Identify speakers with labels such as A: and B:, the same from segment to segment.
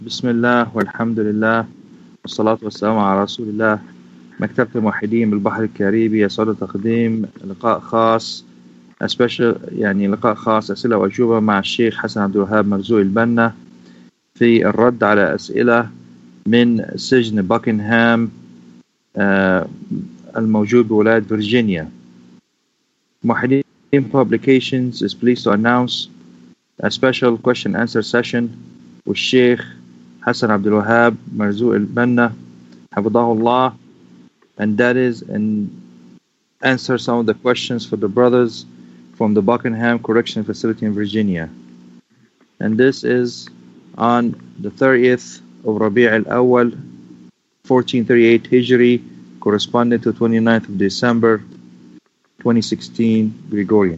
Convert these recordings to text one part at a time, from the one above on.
A: بسم الله والحمد لله والصلاة والسلام على رسول الله. مكتبة الموحدين بالبحر الكاريبي يسعد تقديم لقاء خاص لقاء خاص أسئلة وأجوبة مع الشيخ حسن عبد الوهاب مرزوق البنا في الرد على أسئلة من سجن باكنهام الموجود بولاية فيرجينيا. موحدين Publications is pleased to announce a special question answer session with Sheikh Hassan Abdul Wahab Marzouk al-Banna Hafidahullah, and that is and answer some of the questions for the brothers from the Buckingham Correction Facility in Virginia. And this is on the 30th of Rabi' al-Awwal 1438 Hijri, corresponding to 29th of December 2016 Gregorian.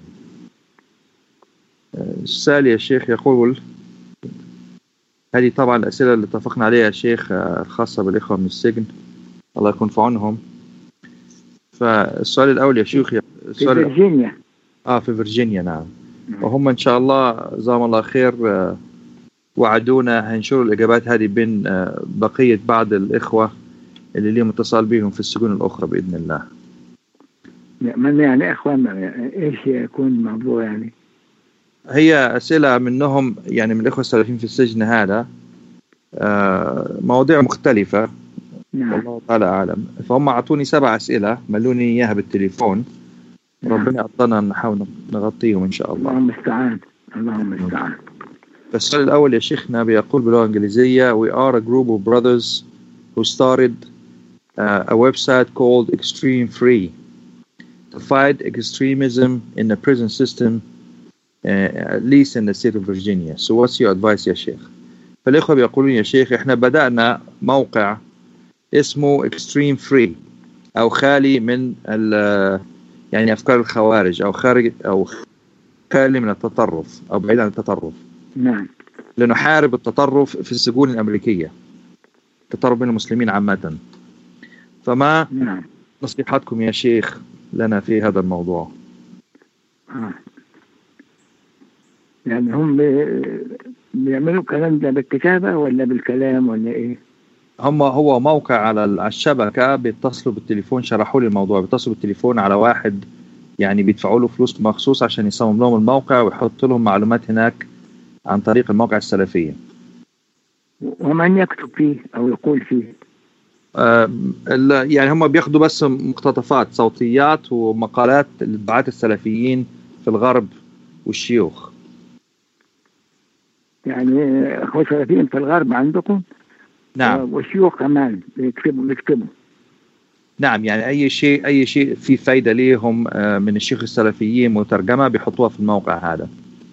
A: السؤال يا شيخ يقول، هذه طبعا الأسئلة اللي اتفقنا عليها يا شيخ الخاصة بالإخوة من السجن، الله يكون في عونهم. فالسؤال الأول يا شيخ،
B: في فيرجينيا.
A: في فيرجينيا، نعم. وهم إن شاء الله جزاهم الله خير وعدونا هنشروا الإجابات هذه بين بقية بعض الإخوة اللي ليهم اتصال بهم في السجون الأخرى بإذن الله.
B: من يعني إخوان، إيش يكون الموضوع يعني؟
A: هي أسئلة منهم يعني من الإخوة السلفيين في السجن هذا، مواضيع مختلفة.
B: نعم.
A: والله تعالى أعلم. فهم أعطوني 7 أسئلة ملوني إياها بالتليفون.
B: نعم.
A: ربنا يعطينا نحاول نغطيهم إن شاء الله.
B: اللهم المستعان، اللهم المستعان.
A: السؤال الأول يا شيخنا بيقول باللغة الإنجليزية: We are a group of brothers who started a website called Extreme Free to fight extremism in the prison system, at least in the state of Virginia. So what's your advice يا شيخ؟ فالإخوة بيقولون يا شيخ إحنا بدأنا موقع اسمه Extreme Free، أو خالي من يعني أفكار الخوارج، أو خالي من التطرف، أو بعيد عن التطرف.
B: نعم.
A: لنحارب التطرف في السجون الأمريكية، التطرف بين المسلمين عامة. فما
B: نعم.
A: نصيحتكم يا شيخ لنا في هذا الموضوع؟
B: يعني هم بيعملوا الكلام ده بالكتابة ولا بالكلام ولا إيه؟
A: هو موقع على الشبكة، بيتصلوا بالتليفون، شرحوا لي الموضوع، بيتصلوا بالتليفون على واحد يعني بيدفعوا له فلوس مخصوص عشان يصمم لهم الموقع ويحط لهم معلومات هناك عن طريق الموقع السلفية.
B: ومن يكتب فيه أو يقول فيه؟
A: يعني هم بياخدوا بس مقتطفات صوتيات ومقالات للدعاة السلفيين في الغرب والشيوخ.
B: يعني أخوة سلفيين في الغرب عندكم؟
A: نعم.
B: والشيوخ كمان بيكتبوا. نعم،
A: يعني أي شيء فيه فايدة ليهم من الشيوخ السلفيين مترجمة بيحطوها في الموقع هذا.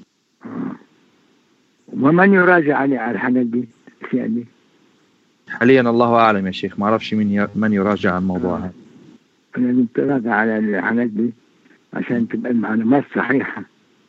B: ومن يراجع على الحاجات دي؟ يعني
A: حاليا الله أعلم يا شيخ، ما أعرفش من يراجع عن الموضوع هذا.
B: لازم تراجع على الحاجات دي عشان تبقى المعلومات صحيحة،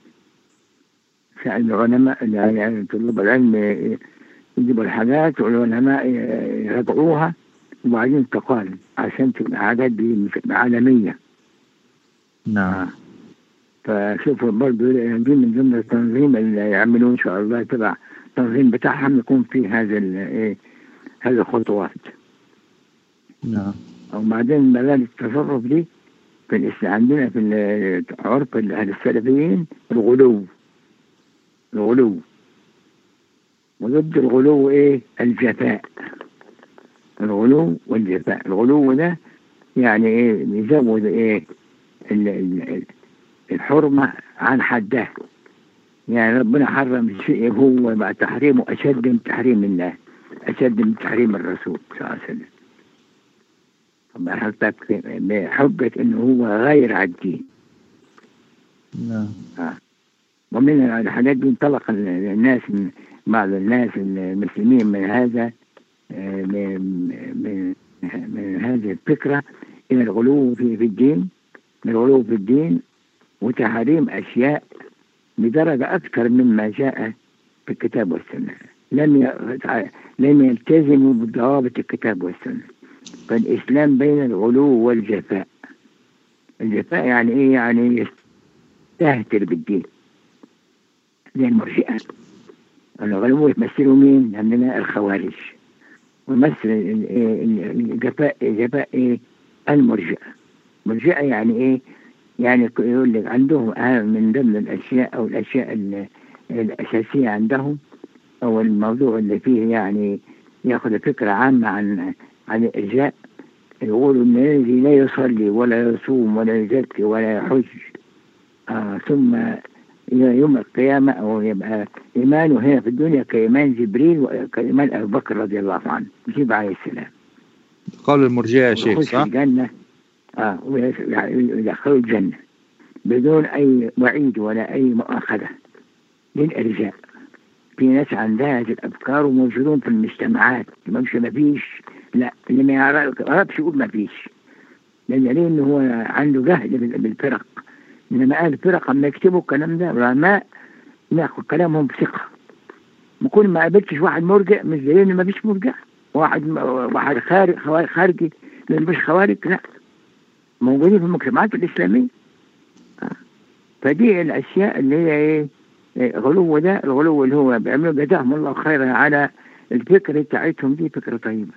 B: عشان العلماء يعني طلاب العلم يجيبوا الحاجات والعلماء يراجعوها وبعدين تقال عشان تبقى الحاجات دي عالمية.
A: نعم.
B: فشوفوا برضه دي من ضمن التنظيم اللي يعملوه إن شاء الله، تبع التنظيم بتاعهم يكون فيه هذه الخطوات.
A: نعم.
B: وبعدين بلاد التصرف دي عندنا في عرف السلفيين الغلو، وضد الغلو الجفاء. الغلو والجفاء. الغلو ده يعني يزود الحرمة عن حدها. يعني ربنا حرم الشيء هو بقى تحريمه أشد من تحريم الله، أشد من تحريم الرسول صلى الله عليه وسلم. طبعا حضرتك بحجة إنه هو غير الدين.
A: نعم.
B: ومن الحاجات دي انطلق الناس، بعض الناس المسلمين من هذا من هذه الفكرة إلى الغلو في الدين، الغلو في الدين وتحريم أشياء بدرجة أكثر مما جاء في الكتاب والسنة. لم يلتزموا بضوابط الكتاب والسنة. فالإسلام بين الغلو والجفاء. الجفاء يعني إيه؟ يعني يستهتر بالدين زي المرجئة. الغلو يمثلوا مين؟ عندنا الخوارج، ويمثل جفاء المرجئة. مرجئة يعني إيه؟ يعني يقول لك عندهم من ضمن الأشياء أو الأشياء الأساسية عندهم، أو الموضوع اللي فيه يعني يأخذ فكرة عامة عن الإرجاء. يقولوا إن الذي لا يصلي ولا يصوم ولا يزكي ولا يحج ثم يوم القيامة أو يبقى إيمانه هنا في الدنيا كإيمان جبريل وكإيمان أبو بكر رضي الله عنه جيب عليه السلام.
A: قول المرجئة يا شيخ
B: صح؟ الجنة ويدخلوا الجنة بدون أي وعيد ولا أي مؤاخذة للإرجاء. في ناس عندها هذه الأفكار وموجودون في المجتمعات، ما فيش، لا اللي ما يعرفش يقول ما فيش، لأنه هو عنده جهل بالفرق. إنما أهل الفرق لما يكتبوا الكلام ده علماء ناخد كلامهم بثقة. كل ما قابلتش واحد مرجع مش زي إنه ما فيش مرجع، واحد خارجي مش خوارج، لا موجودين في المجتمعات الإسلامية. فدي الأشياء اللي هي إيه غلو. ده الغلو اللي هو بيعملوا جزاهم الله خيرا على الفكرة بتاعتهم، دي فكرة طيبة.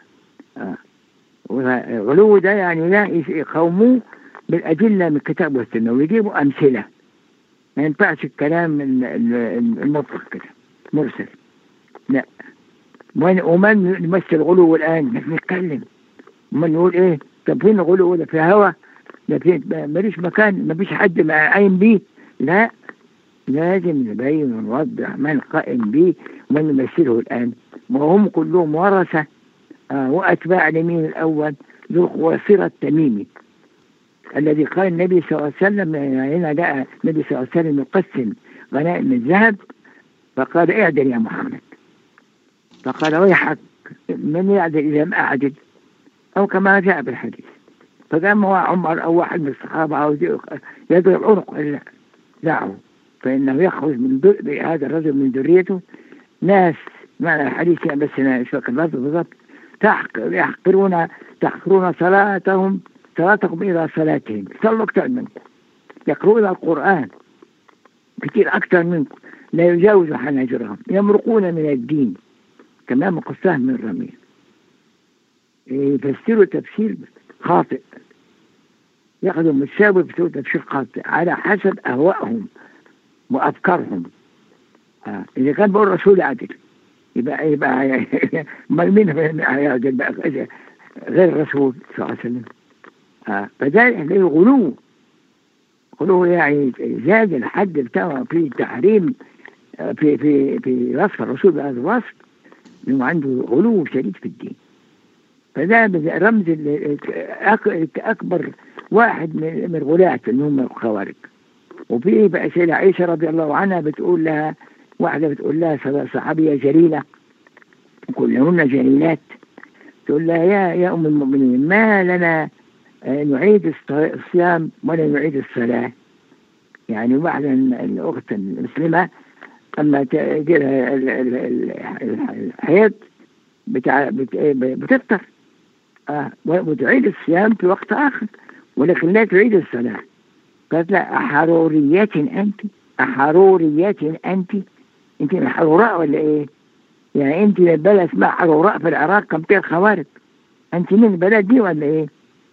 B: والغلو ده يعني لا يقوموه بالأدلة من الكتاب والسنة ويجيبوا أمثلة. ما ينفعش الكلام المطلق كده مرسل، لا. ومن يمثل غلو الآن نتكلم، ومن نقول إيه طب فين الغلو ده؟ في هوا ده، ماليش مكان، ما فيش حد قايم بيه، لا لازم نبين ونوضح من قائم به ومن يمثله الآن. وهم كلهم ورثة وأتباع اليمين الأول ذو الخواصرة التميمي الذي قال النبي صلى الله عليه وسلم. هنا جاء النبي صلى الله عليه وسلم يقسم غنائم الذهب فقال اعدل يا محمد، فقال ويحك من يعدل إذا ما أعدل، أو كما جاء بالحديث. فقام هو عمر أو واحد من الصحابة عاوز يضرب عنق، دعه فإنه يخرج من هذا الرجل من ذريته ناس، معنى الحديث يعني بس أنا مش فاكر بالضبط، تحقرون صلاتكم إلى صلاتهم، صلوا أكثر منكم، يقرؤون القرآن كثير أكثر منكم، لا يجاوز حناجرهم، يمرقون من الدين كما مقصاه من رميه. يفسروا تفسير خاطئ، يأخذوا متساوي يفسروا تفسير خاطئ على حسب أهوائهم وأفكارهم. إذا كان بقول الرسول عدل يبقى مين هيعدل بقى غير الرسول صلى الله عليه وسلم؟ فده غلو يعني زاد الحد بتاعه في التحريم في وصف الرسول بهذا الوصف، إنه عنده غلو شديد في الدين. فده رمز أكبر واحد من الغلاة اللي هم الخوارج. وفي بقى سيدة عائشة رضي الله عنها بتقول لها، واحدة بتقول لها صحابية جليلة كلهن جليلات، تقول لها يا أم المؤمنين ما لنا نعيد الصيام ولا نعيد الصلاة. يعني واحدة الأخت المسلمة أما تجي لها الحيض بتفطر وتعيد الصيام في وقت آخر، ولكن لا تعيد الصلاة. قالت لا أحروريات أنت؟ أحروريات أنت من حروراء ولا إيه؟ يعني أنت من بلد اسمها حروراء في العراق كم خوارج، أنت من البلد دي ولا إيه؟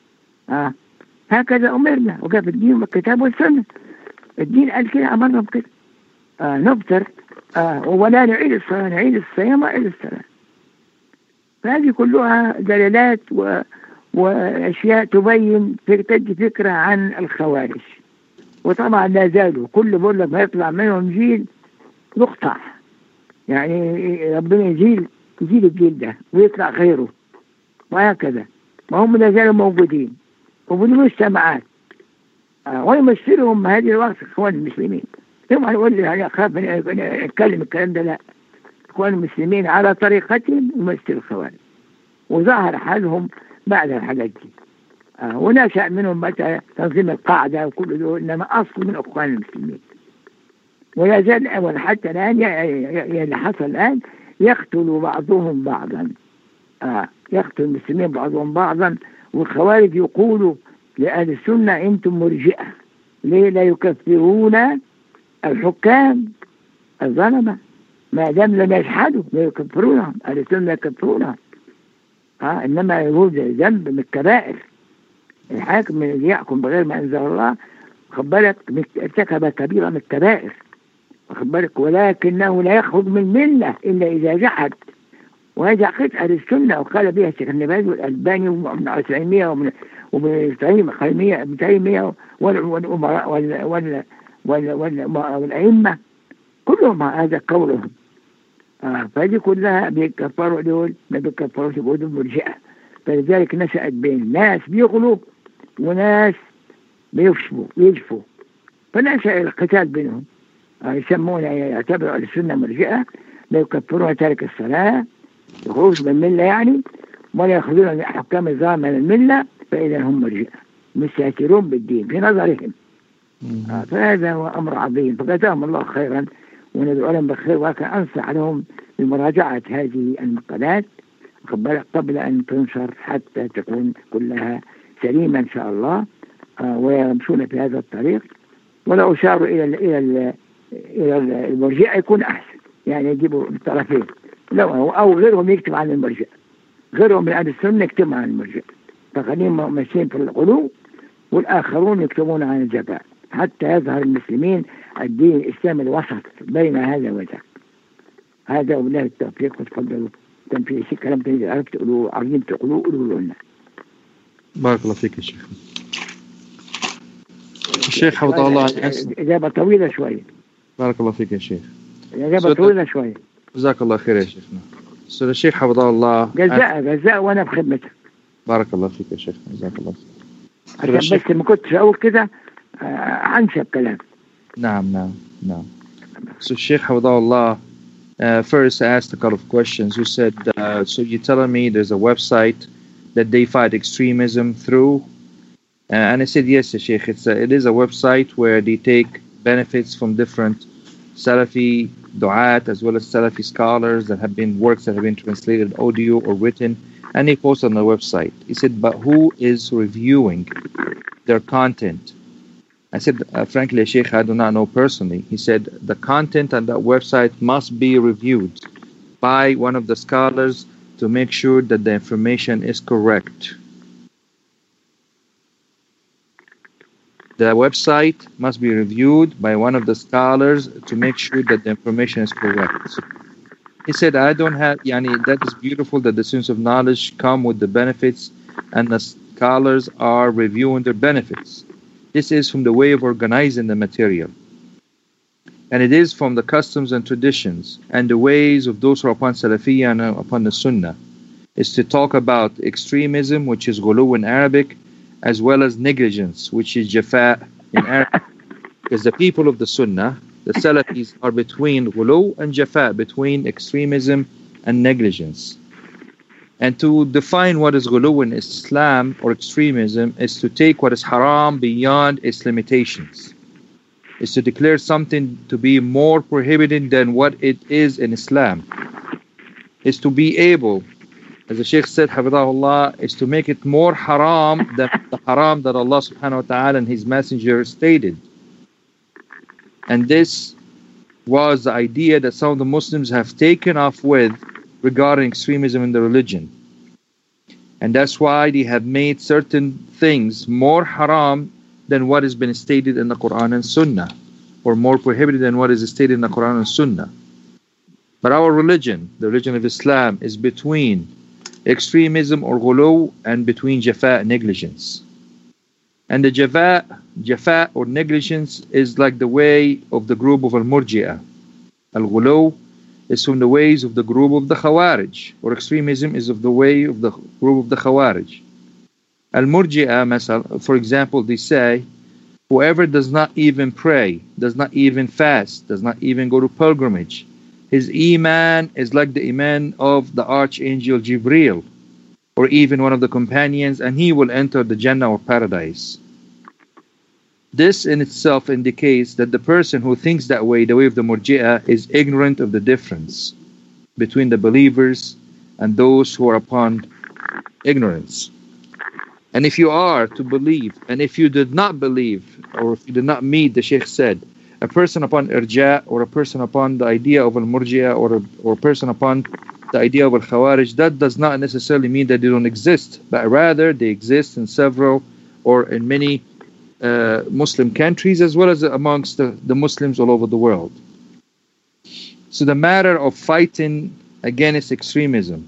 B: هكذا أمرنا، وقف الدين والكتاب والسنة. الدين قال كده، أمرنا بكده. نفطر ولا نعيد الصلاة، نعيد الصيام وعيد الصلاة. فهذه كلها دلالات وأشياء تبين تدي فكرة عن الخوارج. وطبعا لا زالوا كل بقول لك ما يطلع منهم جيل يقطع، يعني ربنا يزيل الجيل ده ويطلع غيره وهكذا، وهم لا زالوا موجودين وفي المجتمعات ويمثلهم هذه الوقت إخوان المسلمين. ثم يقول لي يعني أخاف من أتكلم الكلام ده، لا، إخوان المسلمين على طريقتهم يمثل الخوارج، وظهر حالهم بعد الحاجات دي. ونشأ منهم متى تنظيم القاعدة وكل دول، إنما أصل من إخوان المسلمين. ولا زال حتى الآن اللي حصل الآن يقتل بعضهم بعضا، يقتل المسلمين بعضهم بعضا. والخوارج يقولوا لأهل السنة أنتم مرجئة، ليه لا يكفرون الحكام الظلمة؟ ما دام لم يجحدوا لا يكفرونهم، أهل السنة لا يكفرونهم. إنما يقول ذنب من الكبائر. الحاكم الذي يحكم بغير ما أنزل الله خد بالك ارتكب كبيرة من الكبائر، واخد بالك، ولكنه لا يخرج من الملة إلا إذا جحد. وهذا عقيدة أهل السنة وقال بها الشيخ ابن باز والألباني وابن عثيمين وابن تيمية والأمراء والأئمة كلهم هذا قولهم. فهذه كلها بيكفروا دول ما بيكفروش بيقولوا مرجئة. فلذلك نشأت بين ناس بيغلوا وناس بيجفوا، فنشأ القتال بينهم. يسمون يعتبروا السنة مرجئة، لا يكفرون تارك الصلاة، يخرجوا من الملة يعني، ولا يأخذون حكام الظاهر من الملة، فإذا هم مرجئة مستهترون بالدين في نظرهم. فهذا هو أمر عظيم، فجزاهم الله خيرا وندعو لهم بالخير. وكان أنصح لهم بمراجعة هذه المقالات قبل أن تنشر حتى تكون كلها سليمة إن شاء الله، ويمشون في هذا الطريق. ولا أشار إلى المرجئة يكون أحسن، يعني يجيبوا الطرفين، أو غيرهم يكتب عن المرجئة، غيرهم من أهل السنة يكتب عن المرجئة، فخليهم ماشيين في الغلو والآخرون يكتبون عن الجفاء حتى يظهر المسلمين الدين الإسلامي الوسط بين هذا وذاك. هذا وبالله التوفيق. وتفضلوا. كان في شيء كلام تاني عرفت تقولوا، عايزين تقولوا قولوا لنا.
A: بارك الله فيك يا شيخ. الشيخ حفظه الله.
B: إجابة طويلة شوية.
A: بارك الله فيك يا شيخ.
B: إجابة طويلة شوية.
A: جزاك الله خير يا شيخنا. الشيخ حفظه الله.
B: جزاء وأنا بخدمتك.
A: بارك الله فيك يا شيخ. جزاك الله
B: خير. عشان بس ما كنتش أقول كده أنسى الكلام.
A: نعم. So Sheikh Hafidahullah first asked a couple of questions. You said, so you're telling me there's a website that they fight extremism through? And I said, yes, Sheikh. It is a website where they take benefits from different Salafi du'at as well as Salafi scholars that have been works that have been translated audio or written, and they post on the website. He said, but who is reviewing their content? I said, frankly, Sheikh, I do not know personally. He said, the content on that website must be reviewed by one of the scholars to make sure that the information is correct. The website must be reviewed by one of the scholars to make sure that the information is correct. He said, I don't have, that is beautiful that the students of knowledge come with the benefits and the scholars are reviewing their benefits. This is from the way of organizing the material. And it is from the customs and traditions and the ways of those who are upon Salafiyya and upon the Sunnah, is to talk about extremism, which is ghulu in Arabic, as well as negligence, which is jafa in Arabic. Because the people of the Sunnah, the Salafis, are between ghulu and jafa, between extremism and negligence. And to define what is ghulu in Islam or extremism is to take what is haram beyond its limitations. Is to declare something to be more prohibited than what it is in Islam. Is to be able, as the Shaykh said, Hafidahullah, is to make it more haram than the haram that Allah subhanahu wa ta'ala and His Messenger stated. And this was the idea that some of the Muslims have taken off with regarding extremism in the religion. And that's why they have made certain things more haram than what has been stated in the Quran and Sunnah, or more prohibited than what is stated in the Quran and Sunnah. But our religion, the religion of Islam, is between extremism or ghulu and between jafa, negligence. And the jafa or negligence is like the way of the group of al-Murji'ah. Al-ghulu is from the ways of the group of the Khawarij, or extremism is of the way of the group of the Khawarij. Al-Murji'ah, for example, they say, whoever does not even pray, does not even fast, does not even go to pilgrimage, his iman is like the iman of the archangel Jibreel, or even one of the companions, and he will enter the Jannah or paradise. This in itself indicates that the person who thinks that way, the way of the Murji'ah, is ignorant of the difference between the believers and those who are upon ignorance. And if you are to believe, and if you did not believe, or if you did not meet, the Shaykh said, a person upon irja, or a person upon the idea of al-murji'a, or a person upon the idea of al-khawarij, that does not necessarily mean that they don't exist, but rather they exist in several or in many Muslim countries, as well as amongst the Muslims all over the world. So the matter of fighting against extremism.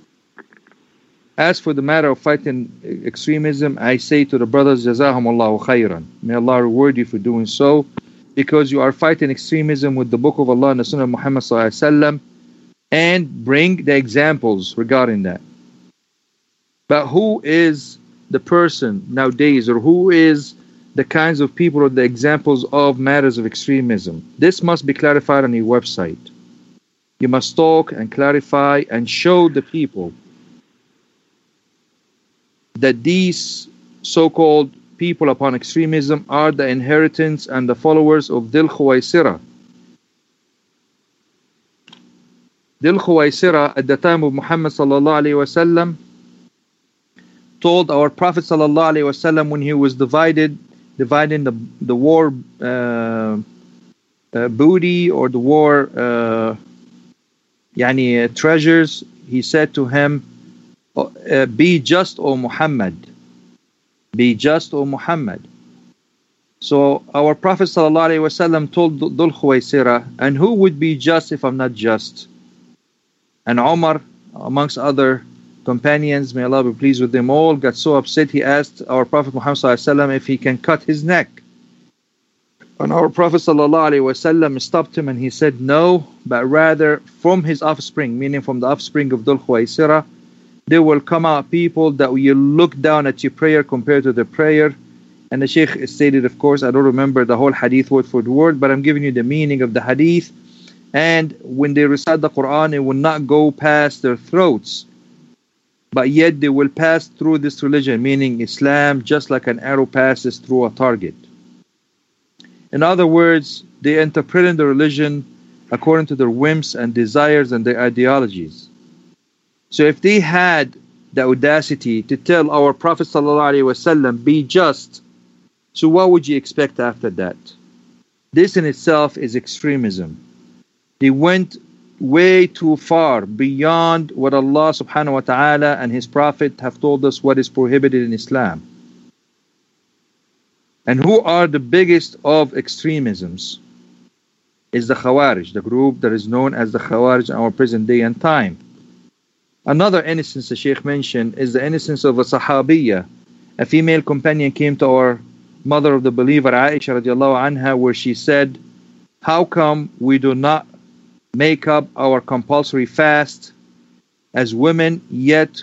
A: As for the matter of fighting extremism, I say to the brothers, Jazakumullahu khairan. May Allah reward you for doing so, because you are fighting extremism with the Book of Allah and the Sunnah of Muhammad sallallahu alaihi wasallam, and bring the examples regarding that. But who is the person nowadays, or who is the kinds of people or the examples of matters of extremism? This must be clarified on your website. You must talk and clarify and show the people that these so-called people upon extremism are the inheritance and the followers of Dhul Khuwaisira. Dhul Khuwaisira, at the time of Muhammad sallallahu alaihi wasallam, told our Prophet sallallahu alaihi wasallam, when he was dividing the war booty, or the war treasures, he said to him, be just, O Muhammad. Be just, O Muhammad. So our Prophet ﷺ told Dhul Khuwaisira, and who would be just if I'm not just? And Umar, amongst other companions, may Allah be pleased with them all, got so upset, he asked our Prophet Muhammad ﷺ if he can cut his neck. And our Prophet ﷺ stopped him, and he said no, but rather from his offspring, meaning from the offspring of Dhul Khuwaisira, there will come out people that will look down at your prayer compared to the prayer. And the Shaykh stated, of course, I don't remember the whole hadith word for word, but I'm giving you the meaning of the hadith. And when they recite the Quran, it will not go past their throats, but yet they will pass through this religion, meaning Islam, just like an arrow passes through a target. In other words, they interpret the religion according to their whims and desires and their ideologies. So if they had the audacity to tell our Prophet ﷺ, be just, so what would you expect after that? This in itself is extremism. They went way too far beyond what Allah subhanahu wa ta'ala and His Prophet have told us what is prohibited in Islam. And who are the biggest of extremisms? Is the Khawarij, the group that is known as the Khawarij in our present day and time. Another instance the Shaykh mentioned is the instance of a Sahabiyya. A female companion came to our mother of the believer Aisha radiallahu anha, where she said, how come we do not make up our compulsory fast as women, yet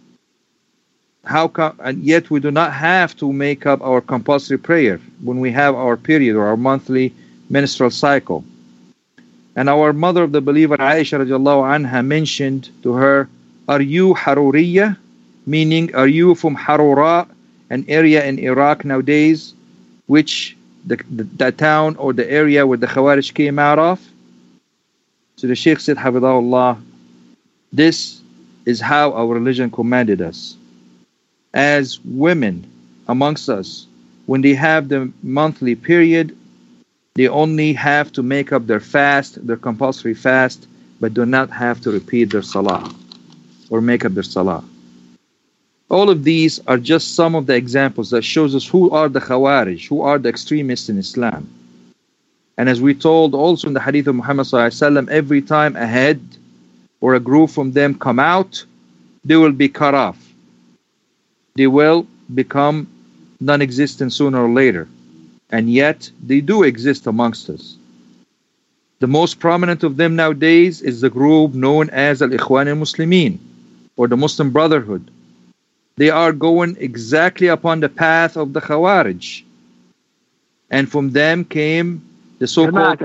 A: we do not have to make up our compulsory prayer when we have our period or our monthly menstrual cycle? And our mother of the believer Aisha radiallahu anha mentioned to her, are you Haruriyya? Meaning, are you from Harura, an area in Iraq nowadays, which the town or the area where the Khawarij came out of? So the Shaykh said, Hafidahullah, this is how our religion commanded us. As women amongst us, when they have the monthly period, they only have to make up their fast, their compulsory fast, but do not have to repeat their salah or make up their salah. All of these are just some of the examples that shows us who are the Khawarij, who are the extremists in Islam. And as we told also in the hadith of Muhammad ﷺ, every time a head or a group from them come out, they will be cut off. They will become non-existent sooner or later. And yet they do exist amongst us. The most prominent of them nowadays is the group known as Al-Ikhwan al-Muslimin, or the Muslim Brotherhood. They are going exactly upon the path of the Khawarij. And from them came the so-called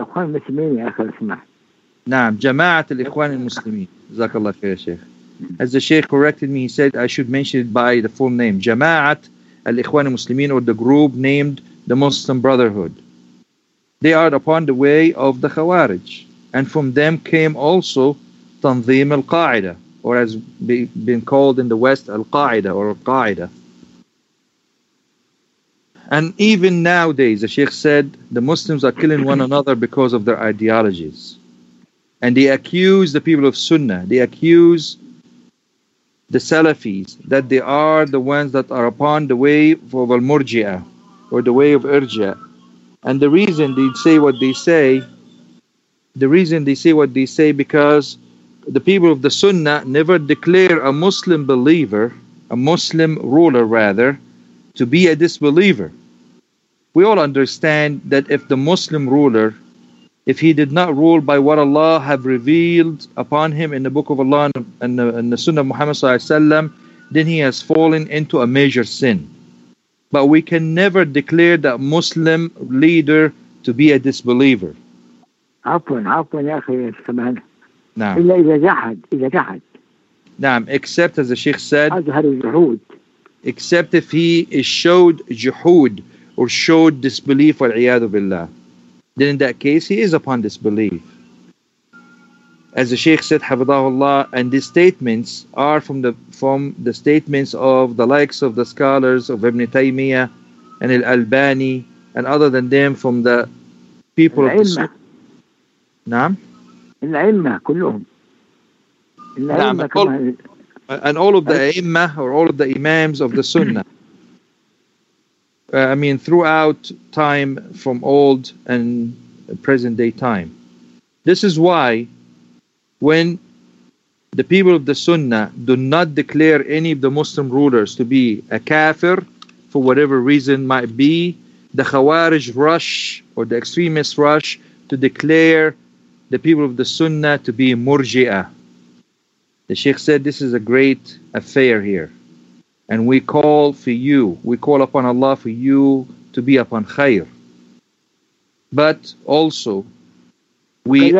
A: Jama'at al-Ikhwan al-Muslimin. Jazakallah khair, Shaykh. As the Shaykh corrected me, he said I should mention it by the full name. Jama'at al-Ikhwan al-Muslimin, or the group named the Muslim Brotherhood. They are upon the way of the Khawarij. And from them came also Tanzim al-Qaeda, or has been called in the West Al-Qaeda or Al-Qaeda. And even nowadays, the Sheikh said, the Muslims are killing one another because of their ideologies. And they accuse the people of Sunnah, they accuse the Salafis that they are the ones that are upon the way of Al-Murji'ah, or the way of Irja. And the reason they say what they say, because the people of the Sunnah never declare a Muslim believer, a Muslim ruler rather, to be a disbeliever. We all understand that if the Muslim ruler, if he did not rule by what Allah have revealed upon him in the book of Allah and the Sunnah of Muhammad sallallahu alaihi wasallam, then he has fallen into a major sin. But we can never declare that Muslim leader to be a disbeliever.
B: عفوا يا أخي سبحانه.
A: نعم.
B: إلا إذا جحد.
A: نعم, except as the Sheikh said,
B: أظهر الجحود.
A: Except if he is showed juhud, or showed disbelief, wal'iyadu billah. Then in that case, he is upon disbelief. As the Shaykh said, Hafidahullah, and these statements are from the statements of the likes of the scholars of Ibn Taymiyyah and Al-Albani, and other than them from the people of the Sunnah. Naam?
B: الأئمة كلهم.
A: And all of the A'immah, or all of the Imams of the Sunnah. Throughout time, from old and present day time. This is why when the people of the Sunnah do not declare any of the Muslim rulers to be a kafir, for whatever reason might be, the Khawarij rush, or the extremists rush, to declare the people of the Sunnah to be Murji'ah. The Sheikh said this is a great affair here. And we call upon Allah for you to be upon khair. But also, we...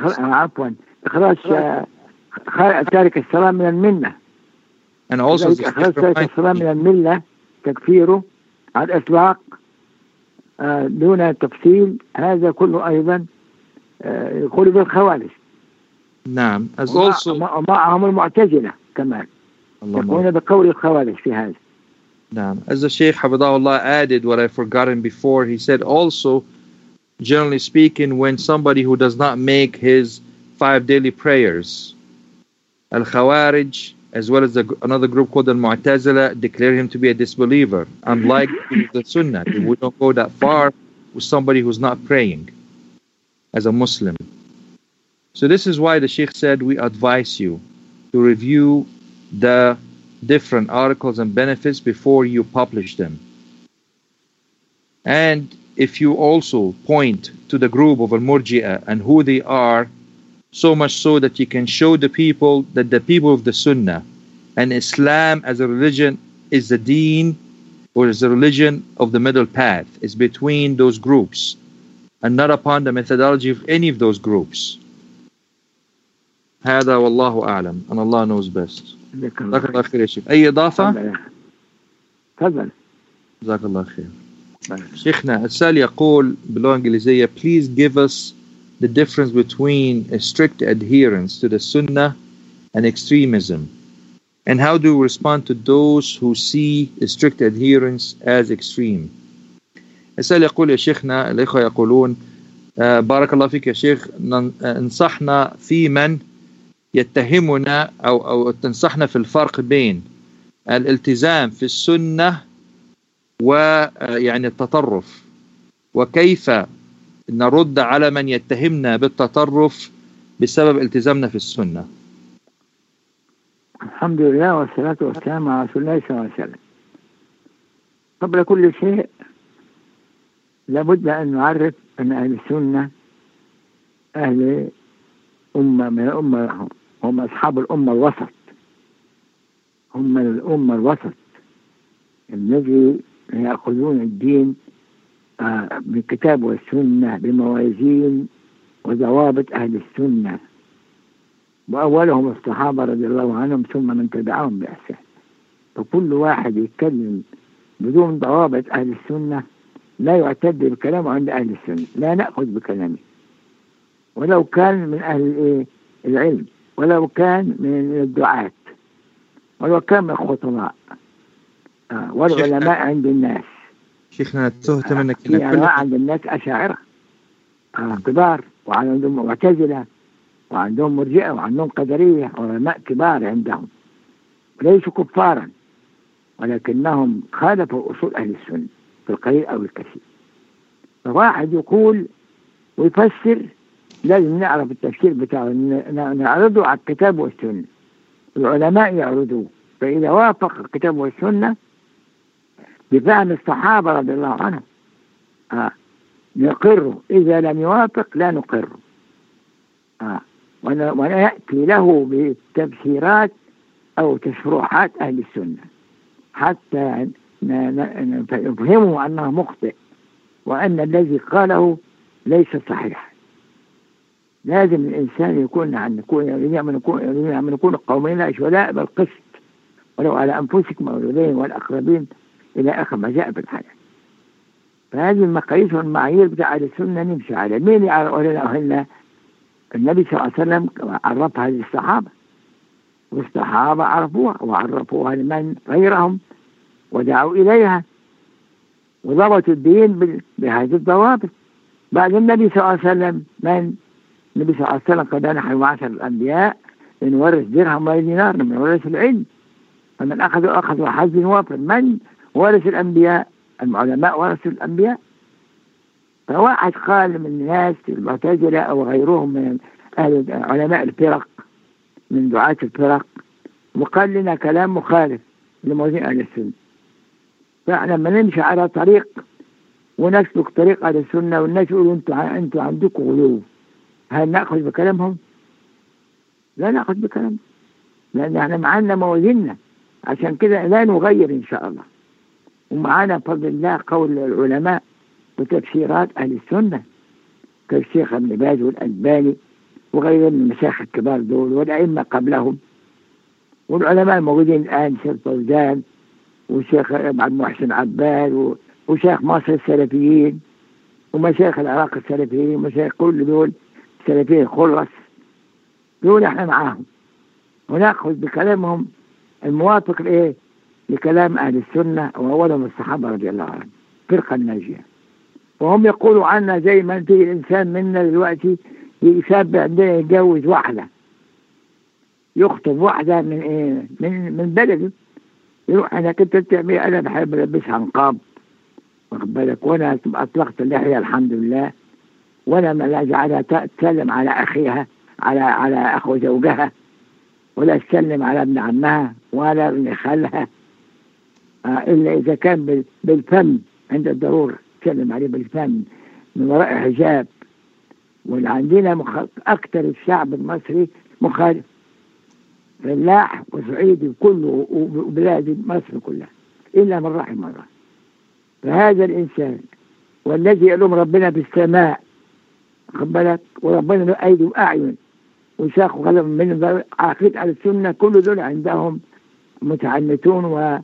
B: تارك الصلاة من الملة.
A: And also,
B: إخراج تارك الصلاة من الملة تكفيره على الإطلاق دون تفصيل، هذا كله أيضا يقول بالخوارج.
A: نعم. As also
B: ومعهم المعتزلة كمان يقولون بقول الخوارج في هذا.
A: نعم. As the Shaykh Hafidahullah added what I've forgotten before, he said also, generally speaking, when somebody who does not make his 5 daily prayers, Al-Khawarij, as well as another group called Al-Mu'tazila, declare him to be a disbeliever. Unlike the Sunnah, we don't go that far with somebody who's not praying as a Muslim. So this is why the Sheikh said we advise you to review the different articles and benefits before you publish them. And if you also point to the group of Al-Murji'ah and who they are, so much so that you can show the people that the people of the Sunnah and Islam as a religion is the deen, or is the religion of the middle path, is between those groups and not upon the methodology of any of those groups. هذا والله أعلم, and Allah knows best. جزاك الله خير يا شيخ. أي إضافة؟
B: تفضل.
A: جزاك الله خير. شيخنا السائل يقول باللغة الإنجليزية, please give us the difference between a strict adherence to the Sunnah and extremism, and how do we respond to those who see a strict adherence as extreme. السائل يقول يا شيخنا, الإخوة يقولون بارك الله فيك يا شيخ, انصحنا في من يتهمنا أو تنصحنا في الفرق بين الالتزام في السنة ويعني التطرف, وكيف نرد على من يتهمنا بالتطرف بسبب التزامنا في السنة.
B: الحمد لله والصلاة والسلام على رسول الله صلى الله عليه وسلم. قبل كل شيء لابد أن نعرف أن أهل السنة أهل أمة من الأمة، هم أصحاب الأمة الوسط، هم الأمة الوسط الذي يأخذون الدين بالكتاب والسنة بموازين وضوابط أهل السنة، وأولهم الصحابة رضي الله عنهم ثم من تبعهم بإحسان. فكل واحد يتكلم بدون ضوابط أهل السنة لا يعتد بكلامه عند أهل السنة، لا نأخذ بكلامه ولو كان من أهل العلم، ولو كان من الدعاة، ولو كان من الخطباء والعلماء عند الناس.
A: شيخنا تهت منك
B: في أنواع عند الناس أشاعرة كبار، وعندهم معتزلة، وعندهم مرجئة، وعندهم قدرية، علماء كبار عندهم ليسوا كفارا، ولكنهم خالفوا أصول أهل السنة في القليل أو الكثير. فواحد يقول ويفسر لازم نعرف التفسير بتاعه، نعرضه على الكتاب والسنة، العلماء يعرضوه، فإذا وافق الكتاب والسنة بفهم الصحابة رضي الله عنهم نقره، إذا لم يوافق لا نقره. ونأتي له بتفسيرات أو تشروحات أهل السنة حتى نفهمه أنه مخطئ، وأن الذي قاله ليس صحيح. لازم الإنسان يكون قومين لا شهداء بالقسط ولو على أنفسكم والوالدين والأقربين إلى آخر ما جاء في الحياة. فهذه المقاييس والمعايير بتاع أهل السنة نمشي على مين يعرفها؟ النبي صلى الله عليه وسلم عرفها للصحابة، والصحابة عرفوها وعرفوها لمن غيرهم ودعوا إليها، وضبطوا الدين بهذه الضوابط. بعد النبي صلى الله عليه وسلم النبي صلى الله عليه وسلم قال نحن معاشر الأنبياء نورث درهم ولا دينار، من ورث العلم، فمن أخذ حظ وافر. من ورث الأنبياء؟ العلماء ورثوا الأنبياء. فواحد قال من الناس المعتزلة أو غيرهم من علماء الفرق من دعاة الفرق، وقال لنا كلام مخالف لموازين أهل السنة. فاحنا لما نمشي على طريق ونسلك طريق أهل السنة والناس يقولوا انتوا عندكم غلو، هل نأخذ بكلامهم؟ لا نأخذ بكلامهم، لأن احنا معانا موازيننا، عشان كده لا نغير إن شاء الله. ومعانا بفضل الله قول العلماء وتفسيرات أهل السنة كالشيخ ابن باز والألباني وغيرهم من المشايخ الكبار دول والأئمة قبلهم، والعلماء الموجودين الآن شيخ فوزان وشيخ عبد المحسن عباد وشيخ مصر السلفيين ومشايخ العراق السلفيين ومشايخ كل دول السلفيين خلص، دول احنا معاهم ونأخذ بكلامهم الموافق لكلام أهل السنة وأولهم الصحابة رضي الله عنهم، فرقة الناجية. وهم يقولوا عنا زي ما انت الإنسان منا دلوقتي يشاب عندنا يتجوز واحدة، يخطب واحدة من بلده، يروح أنا كنت تعمل أنا بحب ألبسها نقاب، واخد بالك، وأنا أطلقت اللحية الحمد لله، وأنا ما جعلها تسلم على أخيها على أخو زوجها، ولا تسلم على ابن عمها ولا ابن خالها، إلا إذا كان بالفم عند الضرورة تسلم عليه بالفم من وراء حجاب. وعندنا أكثر الشعب المصري مخالف، فلاح وصعيدي كله وبلاد مصر كلها إلا من رحم الله. فهذا الإنسان والذي يلوم ربنا بالسماء، خد بالك، وربنا له أيدي وأعين وشاخ غلب من عقيدة على السنة، كل دول عندهم متعنتون